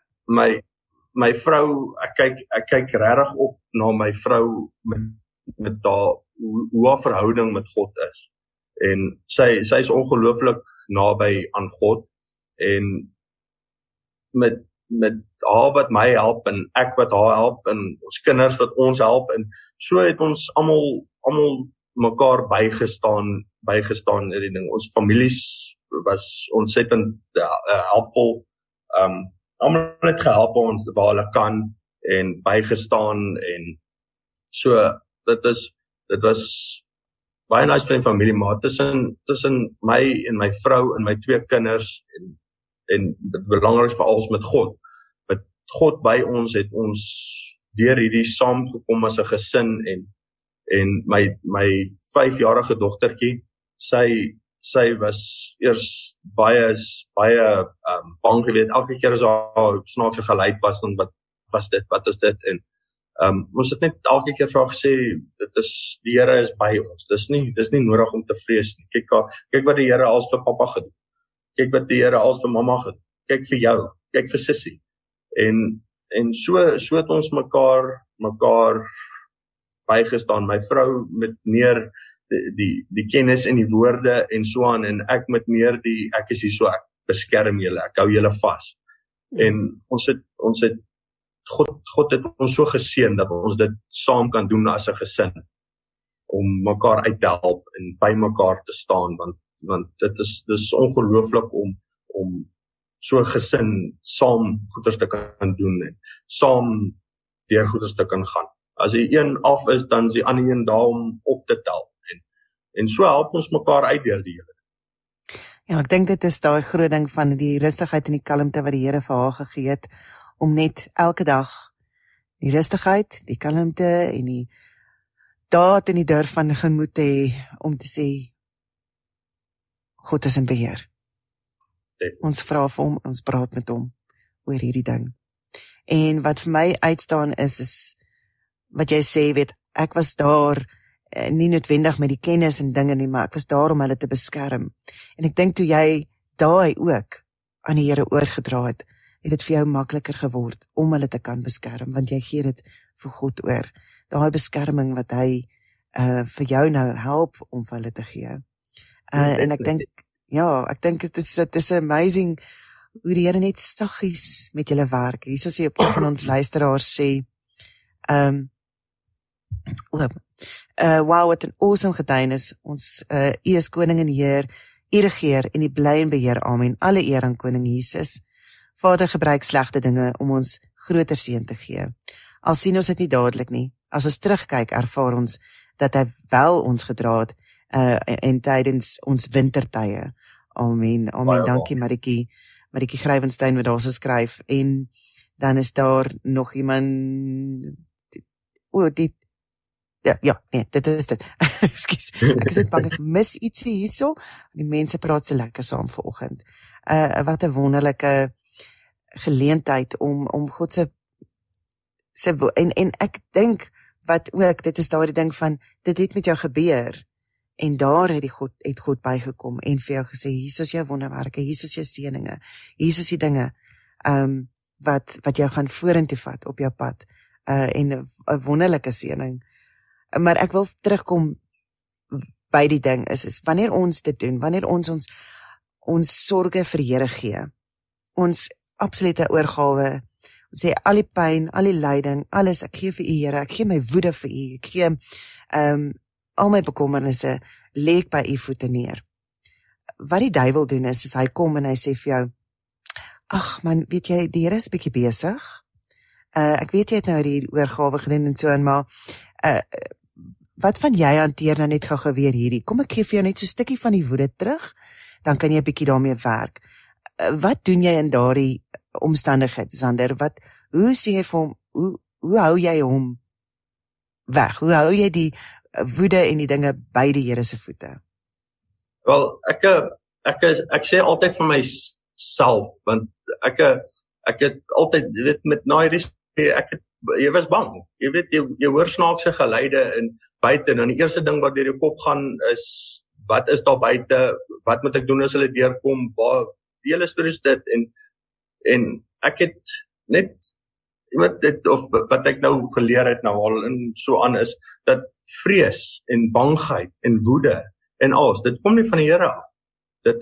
my vrou, ek kyk regtig op na my vrou met hoe haar verhouding met God is. En sy is ongelooflik naby aan God en met haar wat my help en ek wat haar help en ons kinders wat ons help en so het ons almal mekaar bygestaan in die ding. Ons families was ontsettend helpvol. Almal het gehelp waar hulle kan en bygestaan en so dit was baie nice vir die familie, maar tussen my en my vrou en my 2 kinders en dit belangrikste vir alles met God. Met God by ons het ons deur hierdie saamgekom as 'n gesin en my 5-jarige dogtertjie, sy was eers baie bang geweest. Elke keer as haar snaakse geluid was, dan wat is dit? En ons het net elke keer vir haar gesê, die Here is by ons. Dis nie nodig om te vrees nie. Kyk wat die Here als vir pappa gedoen. Kyk wat die Here als vir mamma gedoen. Kyk vir jou, kyk vir sissie. En so het ons mekaar bygestaan. My vrou met meer die kennis en die woorde en so aan, en ek met meer ek is hier so, ek beskerm julle, ek hou julle vas. En ons het God het ons so geseën dat ons dit saam kan doen as 'n gesin, om mekaar uit te help en by mekaar te staan, want dit is ongelooflik om so 'n gesin saam goeders te kan doen en saam deur goeders te kan gaan. As die een af is, dan is die ander een daar om op te tel. En so help ons mekaar uit deur die hele. Ja, ek dink dit is daai groot ding van die rustigheid en die kalmte wat die Here vir haar gegee het, om net elke dag die rustigheid, die kalmte en die daad en die durf van gemoed te hê, om te sê, God is in beheer. Ons vra vir hom, ons praat met hom oor hierdie ding. En wat vir my uitstaan is wat jy sê, weet, ek was daar, nie noodwendig met die kennis en dinge nie, maar ek was daar om hulle te beskerm. En ek dink toe jy daai ook aan die Here oorgedra het dit vir jou makliker geword om hulle te kan beskerm, want jy gee dit vir God oor. Daai beskerming wat hy vir jou nou help om vir hulle te gee. En ek dink dit is amazing hoe die Here net saggies met julle werk. Hier soos jy op een van ons luisteraars sê, wow, wat 'n awesome getuienis. Ons U is koning en Heer, U regeer en U bly en beheer. Amen. Alle eer aan koning Jesus. Vader, gebruik slegte dinge om ons groter seën te gee. Al sien ons dit nie dadelik nie. As ons terugkyk, ervaar ons dat hy wel ons gedra het en tydens ons wintertye. Amen. Amen. Dankie Maritjie Grywenstein wat daar so skryf. En dan is daar nog iemand, Ja, nee, dit is dit. Ekskuus. Ek is net bang ek mis ietsie hierso. Die mense praat so lekker saam vanoggend. Wat 'n wonderlike geleentheid om God se en ek dink wat ook, dit is daardie ding van dit het met jou gebeur en daar het God bygekom en vir jou gesê, hier is jou wonderwerke, hier is jou seëninge, hier is die dinge wat jou gaan vorentoe vat op jou pad, en 'n wonderlike seëning. Maar ek wil terugkom by die ding is wanneer ons dit doen, wanneer ons sorge vir die Here gee, ons absolute oorgawe, ons sê al die pyn, al die lyding, alles, ek gee vir U Here, ek gee my woede vir U, ek gee al my bekommernisse lê ek by U voete neer. Wat die duiwel doen is hy kom en hy sê vir jou, ag man, weet jy, die Here is bietjie besig. Ek weet jy het nou die oorgawe gedoen en so en maar wat van jy hanteer nou net gou weer hierdie? Kom ek gee vir jou net so 'n stukkie van die woede terug, dan kan jy 'n bietjie daarmee werk. Wat doen jy in daardie omstandigheid, Sander? Hoe sê jy vir hom, hoe hou jy hom weg? Hoe hou jy die woede en die dinge by die Here se voete? Wel, ek sê altyd vir myself, want ek het altyd, jy weet, met naairies, jy was bang, jy weet, jy hoor snaakse geluide en buite, en die eerste ding wat deur jou kop gaan is, wat is daar buite, wat moet ek doen as hulle deurkom, die hele storie is dit, en ek het net, of wat ek nou geleer het nou al en so aan is, dat vrees en bangheid en woede en alles, dit kom nie van die Here af. Dit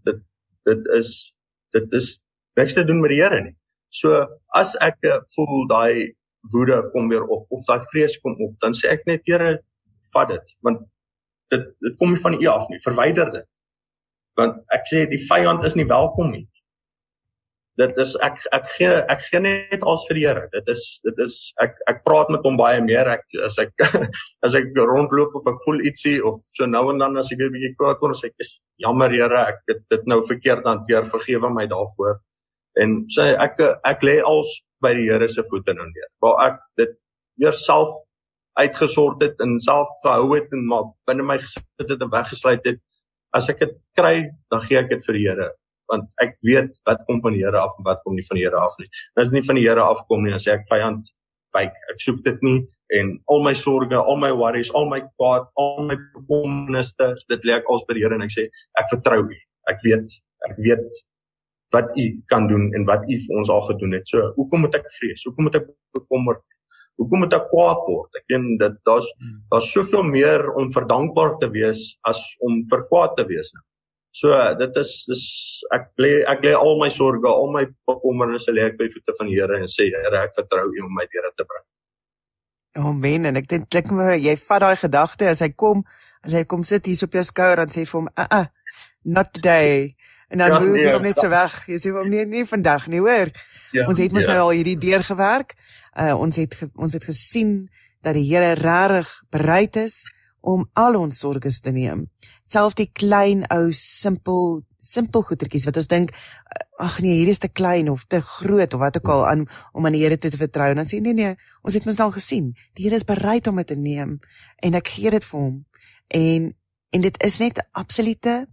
is niks te doen met die Here nie. So, as ek voel die woede kom weer op, of die vrees kom op, dan sê ek net, Here, vat dit, want dit kom nie van U af nie, verwyder dit. Want ek sê, die vyand is nie welkom nie. Dit is, ek gee net alles vir die Here. Dit is, ek praat met hom baie meer, as ek rondloop, of ek voel ietsie, of so nou en dan, as ek weer 'n bietjie kwaad word, sê ek, jammer Here, ek het dit nou verkeerd hanteer, vergewe my daarvoor. En sê, ek lê alles by die Here se voete nou neer, waar ek dit weer self uitgesort het, en self gehou het, en maar binne my gesit het, en weggesluit het. As ek dit kry, dan gee ek dit vir die Here, want ek weet wat kom van die Here af, en wat kom nie van die Here af nie. En as dit nie van die Here afkom nie, dan sê ek, vyand, wyk, ek soek dit nie, en al my sorge, al my worries, al my kwaad, al my bekommernisse, dit lê ek alles by die Here, en ek sê, ek vertrou U, ek weet wat U kan doen, en wat U vir ons al gedoen het. So, hoekom moet ek vrees? Hoekom moet ek bekommer? Hoekom moet ek kwaad word? Ek dink dat daar's soveel meer om vir dankbaar te wees, as om vir kwaad te wees nou. So, dit is ek lê al my sorge, al my bekommernisse lê ek by voete van die Here, en sê, Here, ek vertrou U om my deur te bring. Amen, en ek dink, jy vat daai gedagte, as hy kom sit hier op jou skouer, dan sê hy vir hom, not today. En dan hoef jy hom net so weg. Jy sê hom nie vandag nie, hoor. Ja, ons het mos nou al hierdie deurgewerk. Ons het gesien dat die Here regtig bereid is om al ons sorges te neem. Selfs die klein ou simpel goetertjies wat ons dink, ag nee, hierdie is te klein of te groot of wat ook al om aan die Here toe te vertrou. En dan sê nee, ons het mos al gesien. Die Here is bereid om dit te neem en ek gee dit vir hom. En dit is net 'n absolute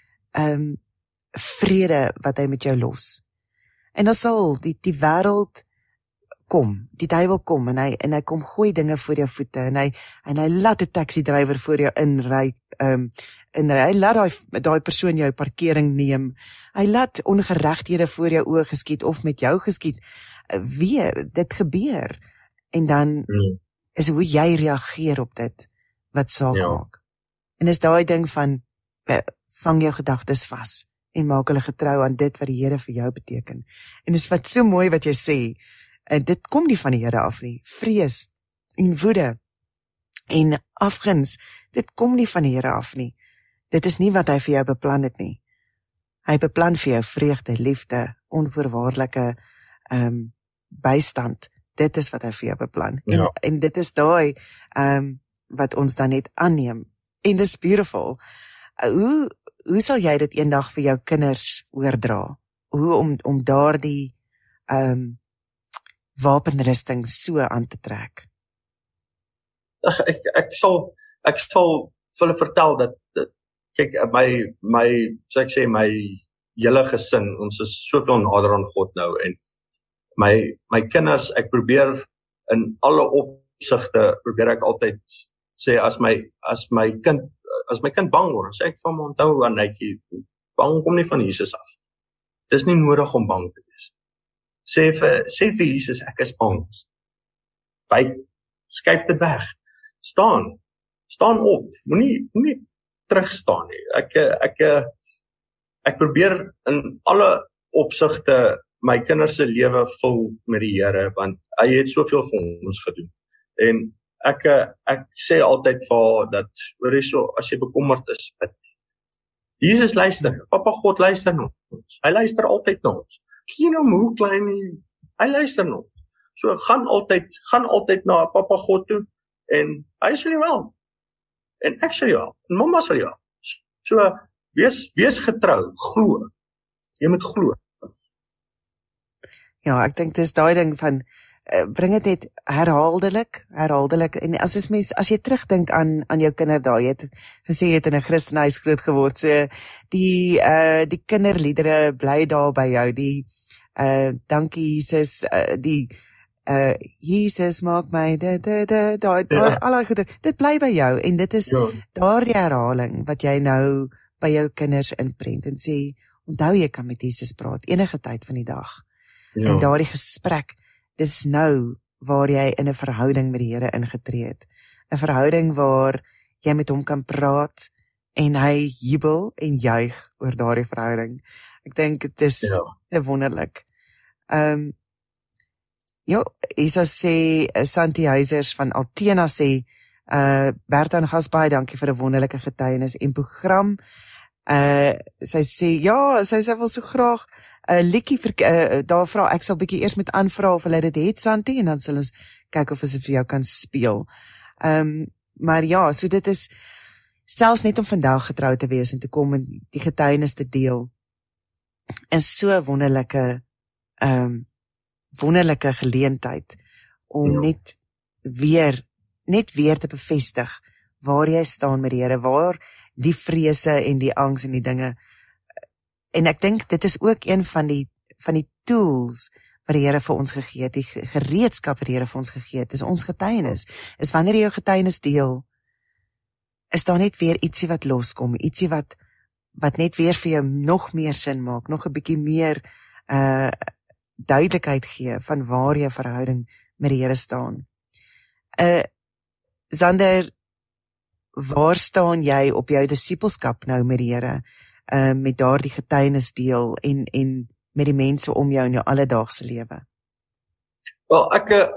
vrede wat hy met jou los. En dan sal die wêreld kom, die duiwel kom en hy kom gooi dinge voor jou voete en hy laat 'n taxi drywer voor jou inry, hy laat daai persoon jou parkering neem. Hy laat ongeregthede voor jou oë geskied of met jou geskied. Weer, dit gebeur. En dan is hoe jy reageer op dit wat saak maak. En is daai ding van vang jou gedagtes vas en maak hulle getrou aan dit wat die Here vir jou beteken. En dis wat so mooi wat jy sê. En dit kom nie van die Here af nie. Vrees en woede en afguns, dit kom nie van die Here af nie. Dit is nie wat hy vir jou beplan het nie. Hy beplan vir jou vreugde, liefde, onvoorwaardelike bystand. Dit is wat hy vir jou beplan. Ja. En dit is daai wat ons dan net aanneem. En dis beautiful. Hoe sal jy dit eendag vir jou kinders oordra? Hoe om daardie wapenrusting so aan te trek? ek sal vir hulle vertel dat kyk, so ek sê, my hele gesin, ons is soveel nader aan God nou, en my kinders, ek probeer in alle opsigte, probeer ek altyd sê, as my kind bang word, sê ek van my onthou aan Nike, bang kom nie van Jesus af. Dis nie nodig om bang te wees. Sê vir Jesus, ek is bang. Skuif dit weg. Staan op. Moenie terugstaan nie. Ek probeer in alle opsigte my kinders se lewe vul met die Here, want hy het soveel vir ons gedoen. En ek sê altyd vir haar dat, as jy bekommerd is, Jesus luister, Papa God luister na ons. Hy luister altyd na ons. Kyk nou hoe klein hy luister na ons. So gaan altyd na Papa God toe, en hy sal jou wel. En ek sal jou wel. En mamma sal jou wel. So wees getrou, glo. Jy moet glo. Ja, ek dink dis daai ding van bring dit net herhaaldelik, en as jy terugdink aan jou kinderdae, jy het gesê jy het in 'n Christenhuis groot geword, so die kinderliedere bly daar by jou, die dankie Jesus, Jesus maak my al daai goeie, dit bly by jou, en dit is daardie herhaling wat jy nou by jou kinders inprent, en sê, onthou jy kan met Jesus praat enige tyd van die dag, en daardie gesprek, dit is nou waar jy in 'n verhouding met die Here ingetree het. 'n Verhouding waar jy met hom kan praat en hy jubel en juig oor daardie verhouding. Ek dink dit is wonderlik. Isa sê, Santi Huisers van Altena sê, Bertha en Gas, baie dankie vir 'n wonderlike getuienis en program. Sy sê, sy wil so graag liedjie daar vra, ek sal bietjie eers met aanvra of hulle dit het, Santi, en dan sal ons kyk of ons dit vir jou kan speel. Maar ja, so dit is selfs net om vandag getrou te wees en te kom en die getuienis te deel, is so wonderlike geleentheid om net weer te bevestig waar jy staan met die Here, waar die vrese en die angs en die dinge. En ek dink dit is ook een van die tools wat die Here vir ons gegee het, die gereedskap wat die Here vir ons gegee het, is ons getuienis. Is wanneer jy jou getuienis deel, is daar net weer ietsie wat loskom, ietsie wat net weer vir jou nog meer sin maak, nog 'n bietjie meer duidelikheid gee van waar jou verhouding met die Here staan. Zander, waar staan jy op jou disippelskap nou met die Here, met daardie getuienis deel en met die mense om jou in jou alledaagse lewe? Wel,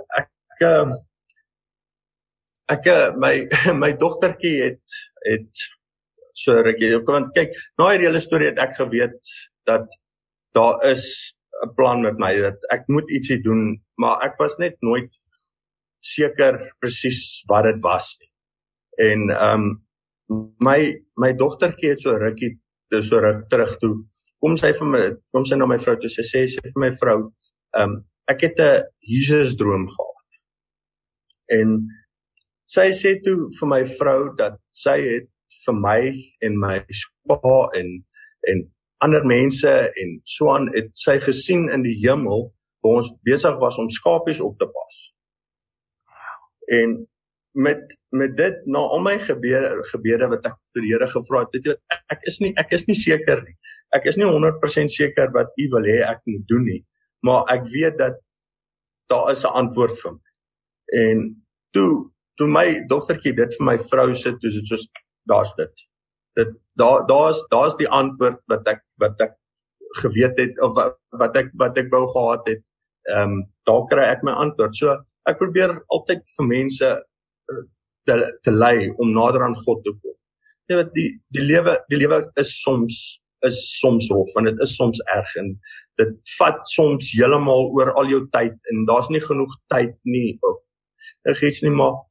my dogtertjie het so rukkie, want kyk, na hierdie hele storie het ek geweet dat daar is 'n plan met my, dat ek moet ietsie doen, maar ek was net nooit seker presies wat dit was nie. En my dogtertjie het so rukkie terug toe, kom sy na my vrou toe, sy sê vir my vrou, ek het 'n Jesus droom gehad. En sy sê toe vir my vrou dat sy het vir my en my pa en ander mense en so aan, het sy gesien in die hemel, waar ons besig was om skapies op te pas. En met dit, na al my gebede wat ek vir die Here gevra het, ek is nie seker nie. Ek is nie 100% seker wat U wil hê ek moet doen nie, maar ek weet dat daar is 'n antwoord vir my. En toe my dogtertjie dit vir my vrou sê, toe is dit soos, daar's dit. Daar's die antwoord wat ek geweet het, of wat ek wou gehad het, daar kry ek my antwoord. So, ek probeer altyd vir mense te lei om nader aan God te kom. Die lewe is soms rof, en dit is soms erg, en dit vat soms heeltemal oor al jou tyd, en daar's nie genoeg tyd nie, of iets nie, maar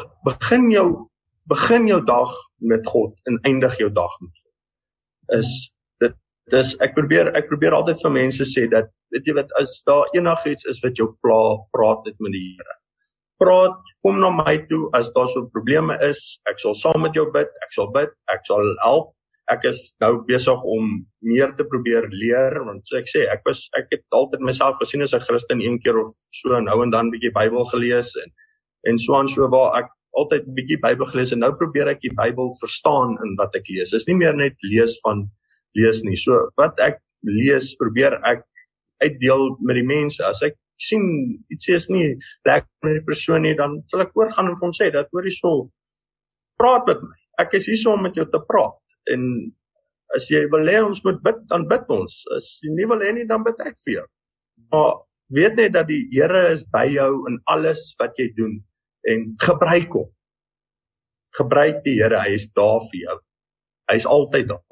begin jou dag met God, en eindig jou dag met God. Ek probeer altyd vir mense sê dat, weet jy wat, as daar enigiets is wat jou pla, praat dit met die Here. praat, kom na my toe as daar so probleme is, ek sal saam met jou bid, ek sal help. Ek is nou besig om meer te probeer leer, want so ek sê, ek het altyd myself gesien as 'n Christen, een keer of so, nou en dan bietjie Bybel gelees, en so waar ek altyd bietjie Bybel gelees, en nou probeer ek die Bybel verstaan in wat ek lees. Dit is nie meer net lees nie. So, wat ek lees, probeer ek uitdeel met die mense. As ek sien, iets is nie lekker met die persoon nie, dan sal ek oorgaan en vir hom sê, dat hoor jy so, praat met my. Ek is hier so om met jou te praat. En as jy wil hê ons moet bid, dan bid ons. As jy nie wil hê nie, dan bid ek vir jou. Maar weet net dat die Here is by jou in alles wat jy doen. En gebruik hom. Gebruik die Here, hy is daar vir jou. Hy is altyd daar.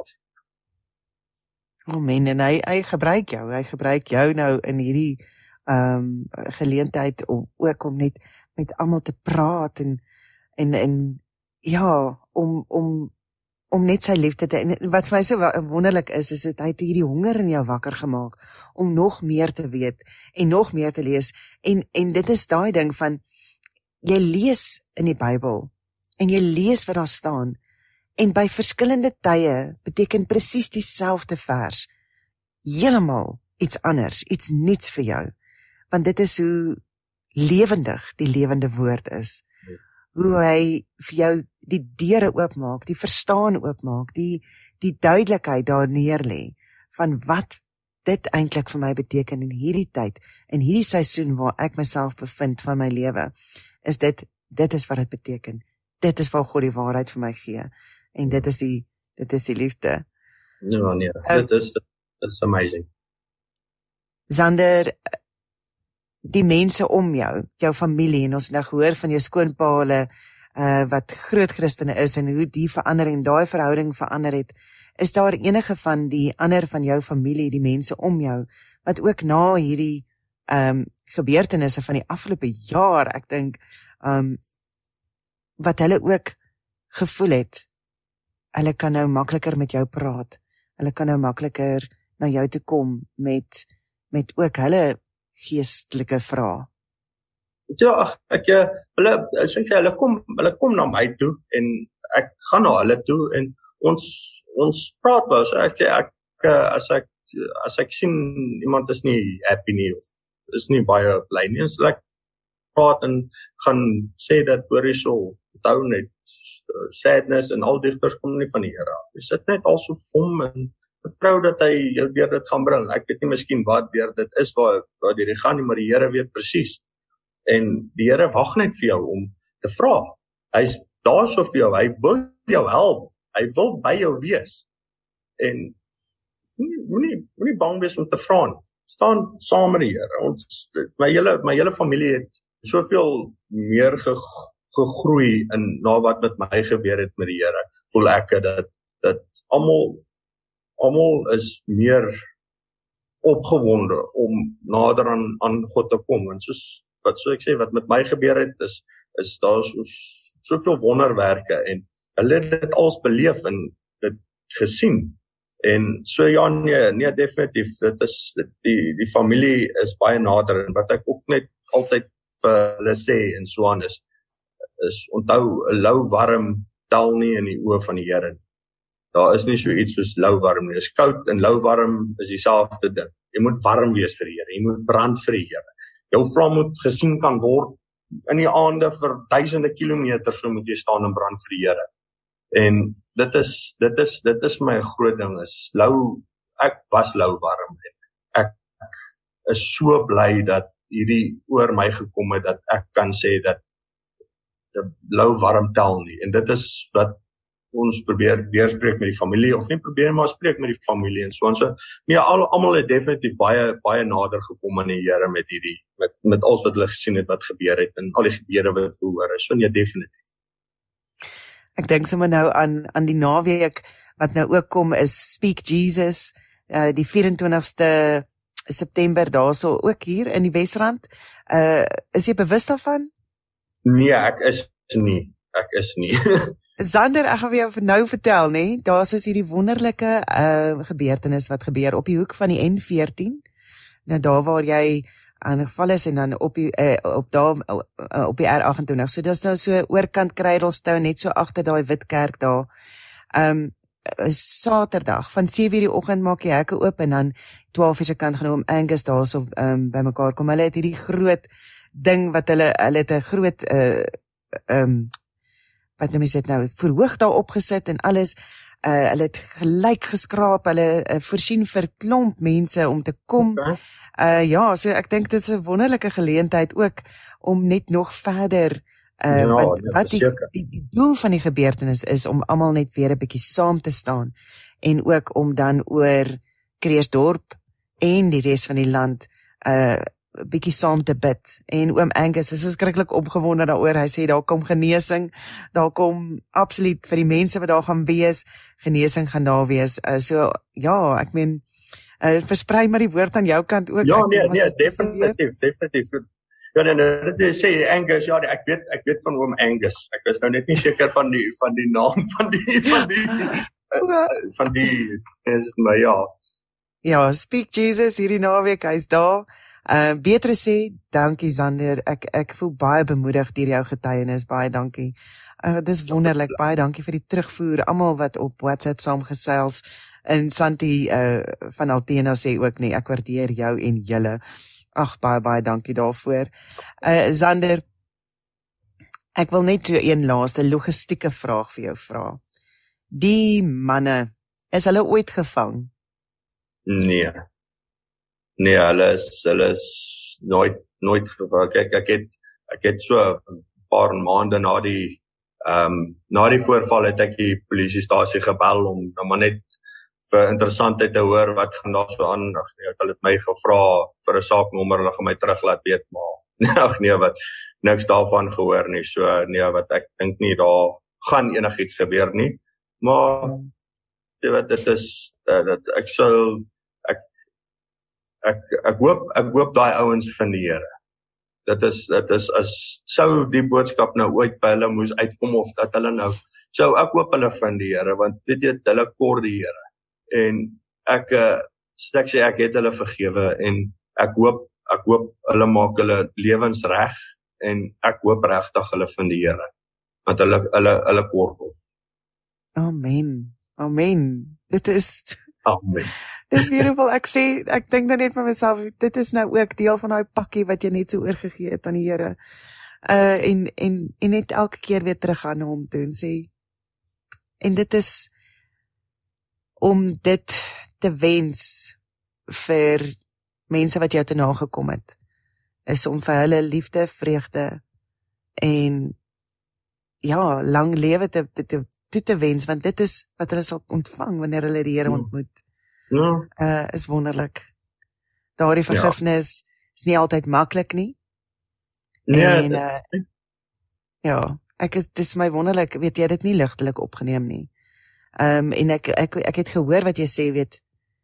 Amen, en hy gebruik jou nou in hierdie geleentheid om ook om net met almal te praat en ja, om net sy liefde te, en wat vir my so wonderlik is dit hy het hierdie honger in jou wakker gemaak om nog meer te weet en nog meer te lees en dit is daai ding van jy lees in die Bybel en jy lees wat daar staan en by verskillende tye beteken presies dieselfde vers heeltemal iets anders, iets nuuts vir jou, want dit is hoe lewendig die lewende woord is, hoe hy vir jou die deure oopmaak, die verstaan oopmaak, die duidelikheid daar neerlê van wat dit eintlik vir my beteken in hierdie tyd, in hierdie seisoen waar ek myself bevind van my lewe, is dit is wat dit beteken. Dit is waar God die waarheid vir my gee. En dit is die liefde. Ja, nee, dit is amazing. Zander, die mense om jou familie, en ons het nou gehoor van jou skoonpa hulle, wat groot Christene is, en hoe die verandering, daai verhouding verander het, is daar enige van die ander van jou familie, die mense om jou, wat ook na hierdie gebeurtenisse van die afgelope jaar, ek dink, wat hulle ook gevoel het, hulle kan nou makliker met jou praat, hulle kan nou makliker na jou toe kom met ook hulle geestelike vrae. Ja, hulle kom na my toe en ek gaan na hulle toe en ons praat wel. So as ek sien iemand is nie happy nie of is nie baie bly nie, so ek praat en gaan sê dat hoor hierso, onthou net sadness en al digters kom nie van die Here af. Jy sit net als op hom en vertrou dat hy jou deur dit gaan bring. Ek weet nie miskien wat deur dit is waar dit gaan nie, maar die Here weet presies. En die Here wag net vir jou om te vra. Hy's daar so vir jou, hy wil jou help, hy wil by jou wees. En moenie bang wees om te vra nie. Staan saam met die Here. My hele familie het soveel meer gegroei in na wat met my gebeur het met die Here. Voel ek dat almal is meer opgewonde om nader aan God te kom. En soos ek sê, wat met my gebeur het, is daar soveel wonderwerke en hulle het dit alles beleef en dit gesien. En so ja, nee, definitief, dit is, die familie is baie nader, en wat ek ook net altyd vir hulle sê, en so aan is onthou, 'n lou warm tel nie in die oë van die Here. Daar is nie so iets soos lou warm nie, is koud en lou warm is dieselfde ding. Jy moet warm wees vir die Here, jy moet brand vir die Here. Jou vlam moet gesien kan word, in die aande vir duisende kilometers, so moet jy staan en brand vir die Here. En dit is my groot ding, ek was lou warm, en ek is so bly dat hierdie oor my gekom het, dat ek kan sê dat lou warm tel nie, en dit is wat ons probeer deurspreek met die familie, of nie probeer maar spreek met die familie, en so, nee, almal het definitief baie nader gekom aan die Here met alles wat hulle gesien het, wat gebeur het, en al die gebeure wat verhoor is, so nee, definitief. Ek dink sommer nou aan die naweek, wat nou ook kom, is Speak Jesus, die 24ste September, daarso ook hier in die Wesrand. Is jy bewus daarvan? Nee, ek is nie. Zander, ek gaan vir jou nou vertel, nee, daar is hierdie wonderlike gebeurtenis wat gebeur op die hoek van die N14, nou daar waar jy aangeval is en dan op die R28. So dis nou so oorkant Cradlestown, net so agter daai wit kerk daar. Saterdag van 7:00 die oggend maak die hekke oop en dan 12:00 se kant gaan oom Angus daarso by mekaar kom. Hulle het hierdie groot ding wat hulle het 'n groot wat noem jy dit nou, verhoog daar opgesit en alles. Hulle het gelyk geskraap, hulle voorsien vir klomp mense om te kom. Ja, so ek dink dit is 'n wonderlike geleentheid ook om net nog verder wat die doel van die gebeurtenis is om almal net weer 'n bietjie saam te staan en ook om dan oor Kreersdorp en die res van die land 'n bietjie saam te bid. En oom Angus is verskriklik opgewonde daaroor. Hy sê daar kom genesing, daar kom absoluut vir die mense wat daar gaan wees, genesing gaan daar wees. So ja, ek meen versprei maar die woord aan jou kant ook. Ja, nee, definitief. Ja, dit sê Angus, ja, ek weet van oom Angus. Ek is nou net nie seker van die naam van die is maar ja. Ja, Speak Jesus hierdie naweek, hy's daar. Beatrice sê, dankie Zander, ek voel baie bemoedig deur jou getuienis, baie dankie. Dis wonderlik, baie dankie vir die terugvoer, almal wat op WhatsApp saamgesels. En Santi van Altena sê ook nie, ek waardeer jou en julle. Ag, baie dankie daarvoor. Zander, ek wil net so een laaste logistieke vraag vir jou vra. Die manne, is hulle ooit gevang? Nee, hulle is nooit gevang. Ek het so 'n paar maande na die voorval het ek die polisiestasie gebel om maar net vir interessantheid te hoor wat gaan daar so aan. Hulle het my gevra vir 'n saaknommer, hulle gaan my terug laat weet, maar wat niks daarvan gehoor nie. So wat ek dink nie daar gaan enigiets gebeur nie. Maar dit is ek hoop daai ouens vind die Here. Dit is as sou die boodskap nou ooit by hulle moes uitkom of dat hulle nou ek hoop hulle vind die Here, want weet jy, hulle kort die Here. En ek sê ek het hulle vergewe en ek hoop hulle maak hulle lewens reg en ek hoop regtig hulle vind die Here, want hulle kort hom. Amen. Dit is Amen. Dis beautiful. Ek dink dan net vir myself, dit is nou ook deel van daai pakkie wat jy net so oorgegee het aan die Here. En net elke keer weer terug gaan na hom toe en sê, en dit is om dit te wens vir mense wat jou te nagekom het, is om vir hulle liefde, vreugde en ja, lang lewe te wens, want dit is wat hulle sal ontvang wanneer hulle die Here ontmoet. Is wonderlik. Daardie vergifnis is nie altyd maklik nie. En dit is my wonderlik, weet jy, dit nie ligtelik opgeneem nie. En ek het gehoor wat jy sê, weet,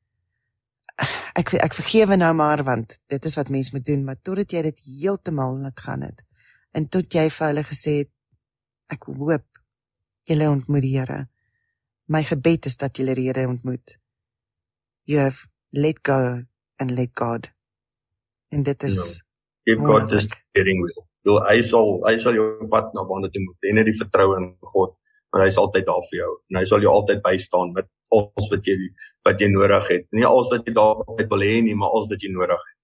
ek vergewe nou maar, want dit is wat mens moet doen, maar totdat jy dit heeltemal laat gaan het, en tot jy vir hulle gesê het, ek hoop julle ontmoet die Here. My gebed is dat julle die Here ontmoet. You have let go and let God. En dit is give God the steering wheel. Hy sal jou vat na waar jy moet. En net die vertroue in God, want hy is altyd daar vir jou. En hy sal jou altyd bystaan met alles wat jy nodig het. Nie alles wat jy daar altyd wil hê nie, maar alles wat jy nodig het.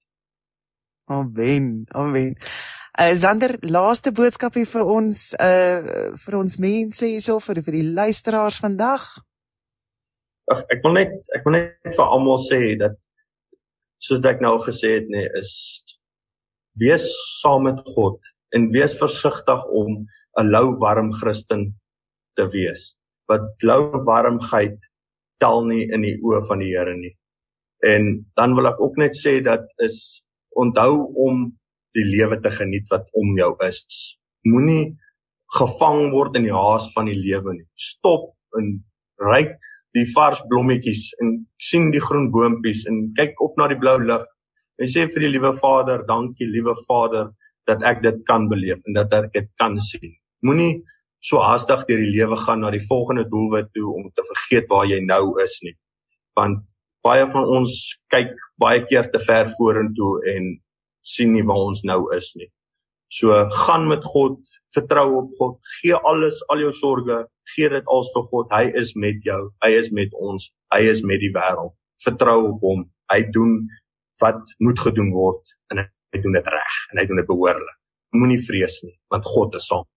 Amen. Zander, laaste boodskapie vir ons mense hierso, vir die luisteraars vandag. Ek wil net vir almal sê dat, soos ek nou gesê het, is wees saam met God en wees versigtig om 'n lou warm Christen te wees. Wat lou warmheid tel nie in die oë van die Here nie. En dan wil ek ook net sê dat is onthou om die lewe te geniet wat om jou is. Moenie gevang word in die haas van die lewe nie. Stop en ryk die vars blommetjies en sien die groen boontjies en kyk op na die blou lug en sê vir die liewe Vader, dankie liewe Vader, dat ek dit kan beleef en dat ek dit kan sien. Moenie so haastig deur die lewe gaan na die volgende doelwit toe om te vergeet waar jy nou is nie. Want baie van ons kyk baie keer te ver vorentoe en sien nie waar ons nou is nie. So gaan met God, vertrou op God, gee alles, al jou sorges, gee dit als vir God. Hy is met jou, hy is met ons, hy is met die wêreld. Vertrou op hom. Hy doen wat moet gedoen word en hy doen dit reg en hy doen dit behoorlik. Moenie vrees nie, want God is saam.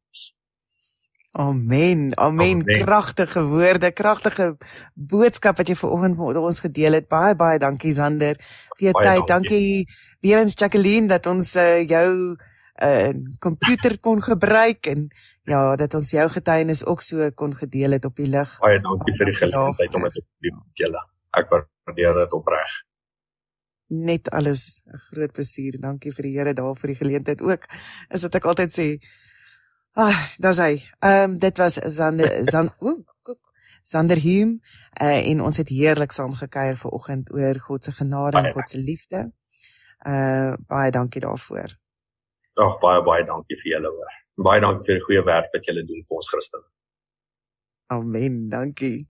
Amen, amen, kragtige woorde, kragtige boodskap wat jy vanoggend met ons gedeel het. Baie, baie dankie Zander vir jou tyd. Dankie weer eens Jacqueline dat ons jou computer kon gebruik en ja, dat ons jou getuienis ook so kon gedeel het op die lig. Baie dankie vir die geleentheid om dit te doen met julle. Ek waardeer dit opreg. Net alles 'n groot plesier. Dankie vir die Here daar vir die geleentheid ook. Is dit ek altyd sê. Dis hy. Dit was Zander Hume en ons het heerlik saam gekuier vanoggend oor God se genade en God se liefde. Baie dankie daarvoor. Baie dankie vir julle hoor. Baie dankie vir die goeie werk wat julle doen vir ons Christene. Amen, dankie.